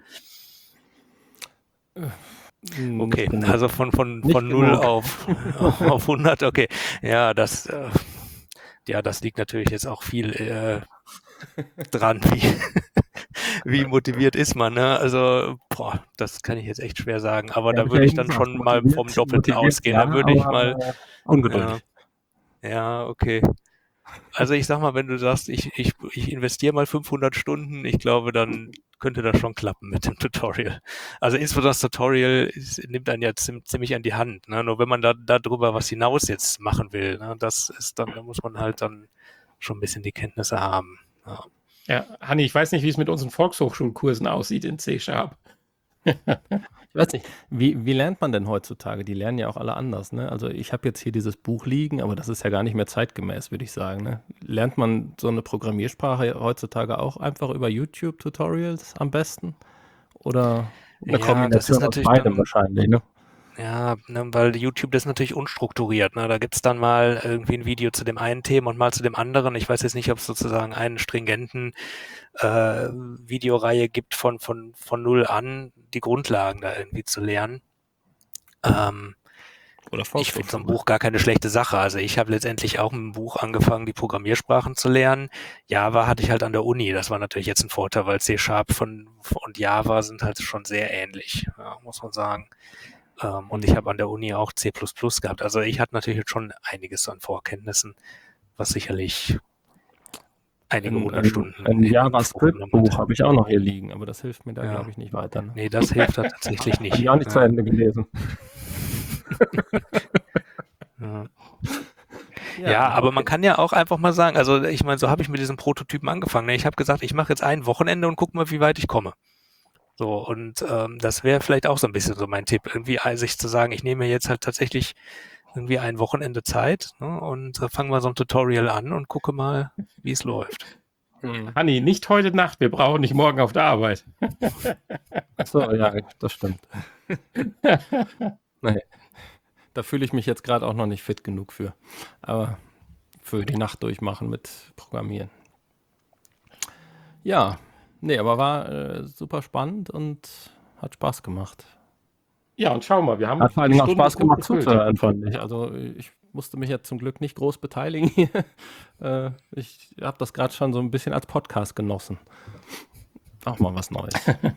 Okay, also von 0 auf 100, okay. Ja, das liegt natürlich jetzt auch viel dran, wie motiviert ist man, ne? Also, das kann ich jetzt echt schwer sagen, aber da würde ich dann schon mal vom Doppelten ausgehen. Da würde ich mal ungeduldig. Ja, okay. Also ich sag mal, wenn du sagst, ich investiere mal 500 Stunden, ich glaube, dann könnte das schon klappen mit dem Tutorial. Also insbesondere das Tutorial nimmt einen ja ziemlich an die Hand, ne? Nur wenn man da drüber was hinaus jetzt machen will, ne? Das ist dann, da muss man halt dann schon ein bisschen die Kenntnisse haben. Ja. Ja, Hanni, ich weiß nicht, wie es mit unseren Volkshochschulkursen aussieht in C#. Ich weiß nicht, wie lernt man denn heutzutage? Die lernen ja auch alle anders, ne? Also ich habe jetzt hier dieses Buch liegen, aber das ist ja gar nicht mehr zeitgemäß, würde ich sagen, ne? Lernt man so eine Programmiersprache heutzutage auch einfach über YouTube-Tutorials am besten? Oder eine Kombination aus beidem wahrscheinlich, ne? Ja, ne, weil YouTube, das ist natürlich unstrukturiert, ne? Da gibt's dann mal irgendwie ein Video zu dem einen Thema und mal zu dem anderen. Ich weiß jetzt nicht, ob es sozusagen einen stringenten Videoreihe gibt von 0 an, die Grundlagen da irgendwie zu lernen. Oder Ich finde so ein Volkshochschule. Buch gar keine schlechte Sache. Also ich habe letztendlich auch mit einem Buch angefangen, die Programmiersprachen zu lernen. Java hatte ich halt an der Uni. Das war natürlich jetzt ein Vorteil, weil C# und Java sind halt schon sehr ähnlich, ja, muss man sagen. Und ich habe an der Uni auch C++ gehabt. Also ich hatte natürlich schon einiges an Vorkenntnissen, was sicherlich einige hundert Stunden Ein in Anspruch genommen JavaScript-Buch hat. habe ich auch noch hier liegen, aber das hilft mir da, Ja. glaube ich, nicht weiter. Ne? Nee, das hilft da tatsächlich Habe nicht. ich auch nicht zu Ende gelesen. Ja. Ja, aber man kann ja auch einfach mal sagen, also ich meine, so habe ich mit diesem Prototypen angefangen. Ne? Ich habe gesagt, ich mache jetzt ein Wochenende und guck mal, wie weit ich komme. So, und das wäre vielleicht auch so ein bisschen so mein Tipp, irgendwie sich zu sagen, ich nehme mir jetzt halt tatsächlich irgendwie ein Wochenende Zeit, ne, und fange mal so ein Tutorial an und gucke mal, wie es läuft. Hanni, nicht heute Nacht, wir brauchen nicht morgen auf der Arbeit. Achso, ja, das stimmt. Nee, da fühle ich mich jetzt gerade auch noch nicht fit genug für. Aber für die Nacht durchmachen mit Programmieren. Ja, nee, aber war super spannend und hat Spaß gemacht. Ja, und schau mal, wir haben Hat vor allem die auch Stunde Spaß gut gemacht gefüllt. zuzuhören, fand ich. Also ich musste mich jetzt zum Glück nicht groß beteiligen hier. Ich habe das gerade schon so ein bisschen als Podcast genossen. Auch mal was Neues.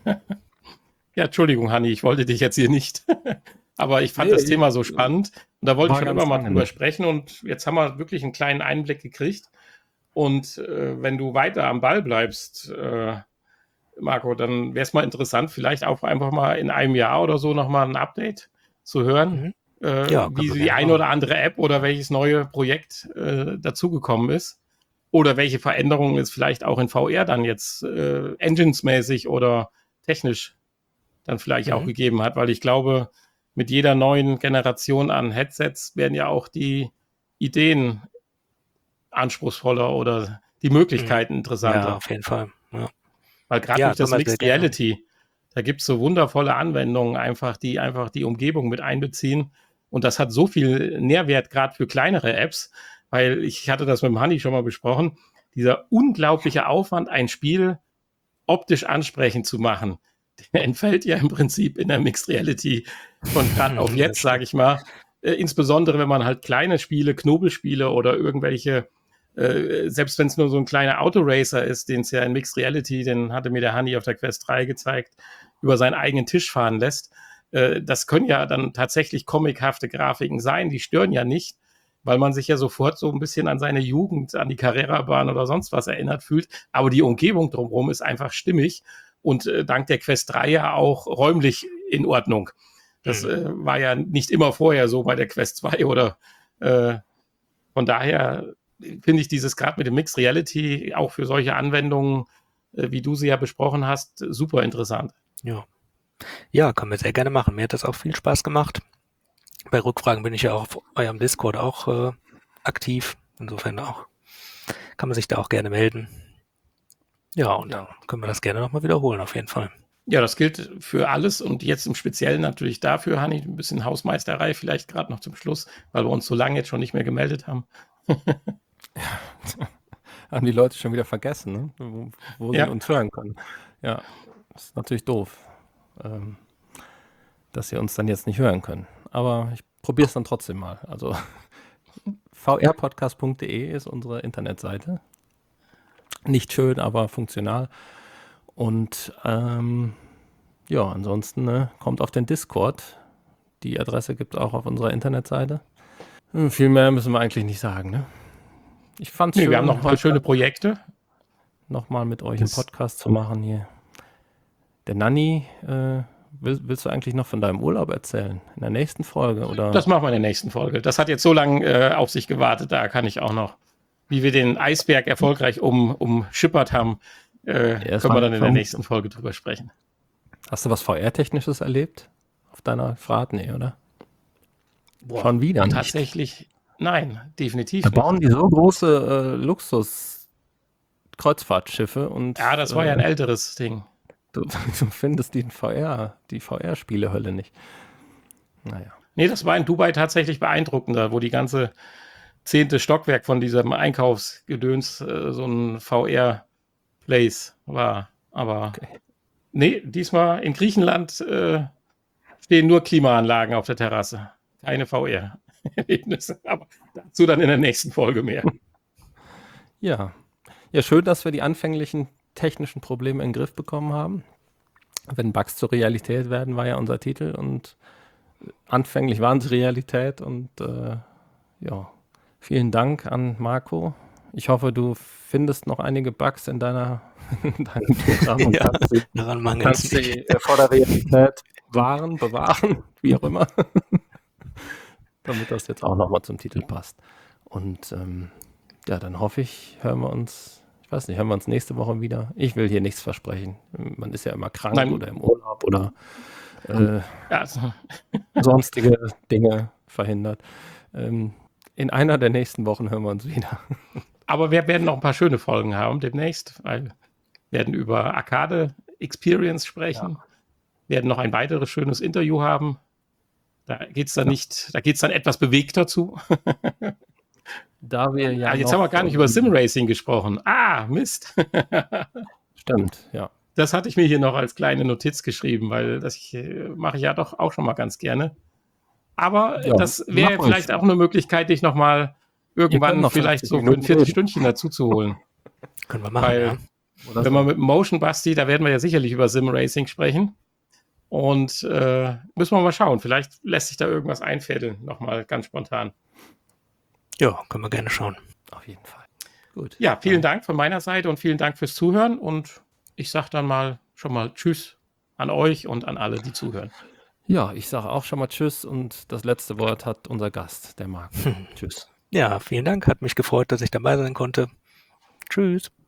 Ja, Entschuldigung, Hanni, ich wollte dich jetzt hier nicht. Aber ich fand Nee, das Thema so spannend und da wollte war ich schon ganz immer mal lange drüber nicht. sprechen und jetzt haben wir wirklich einen kleinen Einblick gekriegt. Und wenn du weiter am Ball bleibst, Marco, dann wäre es mal interessant, vielleicht auch einfach mal in einem Jahr oder so nochmal ein Update zu hören, Ja, können wie wir die gerne eine machen. oder andere App oder welches neue Projekt dazugekommen ist. Oder welche Veränderungen es vielleicht auch in VR dann jetzt engines-mäßig oder technisch dann vielleicht auch gegeben hat, weil ich glaube, mit jeder neuen Generation an Headsets werden ja auch die Ideen anspruchsvoller oder die Möglichkeiten Ja, interessanter. auf jeden Fall. Ja, Weil gerade ja durch das können wir sehr Mixed gerne machen. Reality, da gibt es so wundervolle Anwendungen einfach die Umgebung mit einbeziehen. Und das hat so viel Nährwert, gerade für kleinere Apps, weil ich hatte das mit dem Hanni schon mal besprochen, dieser unglaubliche Aufwand, ein Spiel optisch ansprechend zu machen, der entfällt ja im Prinzip in der Mixed Reality von gerade auf Das jetzt, stimmt. sage ich mal. Insbesondere, wenn man halt kleine Spiele, Knobelspiele oder irgendwelche, selbst wenn es nur so ein kleiner Autoracer ist, den es ja in Mixed Reality, den hatte mir der Hanni auf der Quest 3 gezeigt, über seinen eigenen Tisch fahren lässt. Das können ja dann tatsächlich comichafte Grafiken sein, die stören ja nicht, weil man sich ja sofort so ein bisschen an seine Jugend, an die Carrera-Bahn oder sonst was erinnert fühlt. Aber die Umgebung drumherum ist einfach stimmig und dank der Quest 3 ja auch räumlich in Ordnung. Das war ja nicht immer vorher so bei der Quest 2 oder von daher finde ich dieses gerade mit dem Mixed Reality auch für solche Anwendungen, wie du sie ja besprochen hast, super interessant. Ja. Ja, können wir sehr gerne machen. Mir hat das auch viel Spaß gemacht. Bei Rückfragen bin ich ja auch auf eurem Discord auch aktiv. Insofern auch kann man sich da auch gerne melden. Ja, und dann können wir das gerne nochmal wiederholen, auf jeden Fall. Ja, das gilt für alles und jetzt im Speziellen natürlich dafür, Hanni, ein bisschen Hausmeisterei vielleicht gerade noch zum Schluss, weil wir uns so lange jetzt schon nicht mehr gemeldet haben. Haben die Leute schon wieder vergessen, ne? Wo sie uns hören können. Ja, das ist natürlich doof, dass sie uns dann jetzt nicht hören können. Aber ich probiere es dann trotzdem mal. Also vrpodcast.de ist unsere Internetseite. Nicht schön, aber funktional. Und ja, ansonsten kommt auf den Discord. Die Adresse gibt es auch auf unserer Internetseite. Viel mehr müssen wir eigentlich nicht sagen, ne? Ich fand's schön. Wir haben noch ein paar schöne Projekte. Nochmal mit euch einen Podcast zu machen hier. Der Nanni, willst du eigentlich noch von deinem Urlaub erzählen? In der nächsten Folge? Oder? Das machen wir in der nächsten Folge. Das hat jetzt so lange auf sich gewartet, da kann ich auch noch, wie wir den Eisberg erfolgreich umschippert haben, können wir dann in der nächsten Folge drüber sprechen. Hast du was VR-Technisches erlebt? Auf deiner Fahrt? Nee, oder? Schon wieder nicht. Tatsächlich, nein, definitiv nicht. Da bauen die so große Luxus-Kreuzfahrtschiffe und. Ja, das war ja ein älteres Ding. Du findest die VR-Spielehölle nicht. Naja. Nee, das war in Dubai tatsächlich beeindruckender, wo die ganze 10. Stockwerk von diesem Einkaufsgedöns so ein VR-Place war. Aber nee, diesmal in Griechenland stehen nur Klimaanlagen auf der Terrasse. keine VR-Erlebnisse. Aber dazu dann in der nächsten Folge mehr. Ja. Ja, schön, dass wir die anfänglichen technischen Probleme in den Griff bekommen haben. Wenn Bugs zur Realität werden, war ja unser Titel und anfänglich waren sie Realität und ja, vielen Dank an Marco. Ich hoffe, du findest noch einige Bugs in deinem Programm und Ja, kannst daran mangelt es nicht. sie vor der Realität bewahren, wie auch immer, damit das jetzt auch nochmal zum Titel passt. Und ja, dann hoffe ich, hören wir uns nächste Woche wieder. Ich will hier nichts versprechen. Man ist ja immer krank Nein. oder im Urlaub oder Ja, also, sonstige Dinge verhindert. In einer der nächsten Wochen hören wir uns wieder. aber wir werden noch ein paar schöne Folgen haben demnächst, weil wir werden über Arcade Experience sprechen, werden noch ein weiteres schönes Interview haben. Da geht es dann da geht es dann etwas bewegter zu. Da wir ja Jetzt noch, haben wir gar nicht über Simracing gesprochen. Mist. Stimmt, ja. Das hatte ich mir hier noch als kleine Notiz geschrieben, weil das mache ich ja doch auch schon mal ganz gerne. Aber Ja, das wäre machen vielleicht wir. auch eine Möglichkeit, dich noch mal Ihr könnt irgendwann noch vielleicht 50 so für ein Minuten reden. Viertelstündchen dazu zu holen. Können wir machen, Weil, ja. Oder wenn so. wir mit Motion Basti, da werden wir ja sicherlich über Simracing sprechen. Und müssen wir mal schauen. Vielleicht lässt sich da irgendwas einfädeln, nochmal ganz spontan. Ja, können wir gerne schauen. Auf jeden Fall. Gut. Ja, vielen Dank von meiner Seite und vielen Dank fürs Zuhören. Und ich sage dann schon mal Tschüss an euch und an alle, die zuhören. Ja, ich sage auch schon mal Tschüss und das letzte Wort hat unser Gast, der Marc. Tschüss. Ja, vielen Dank. Hat mich gefreut, dass ich dabei sein konnte. Tschüss.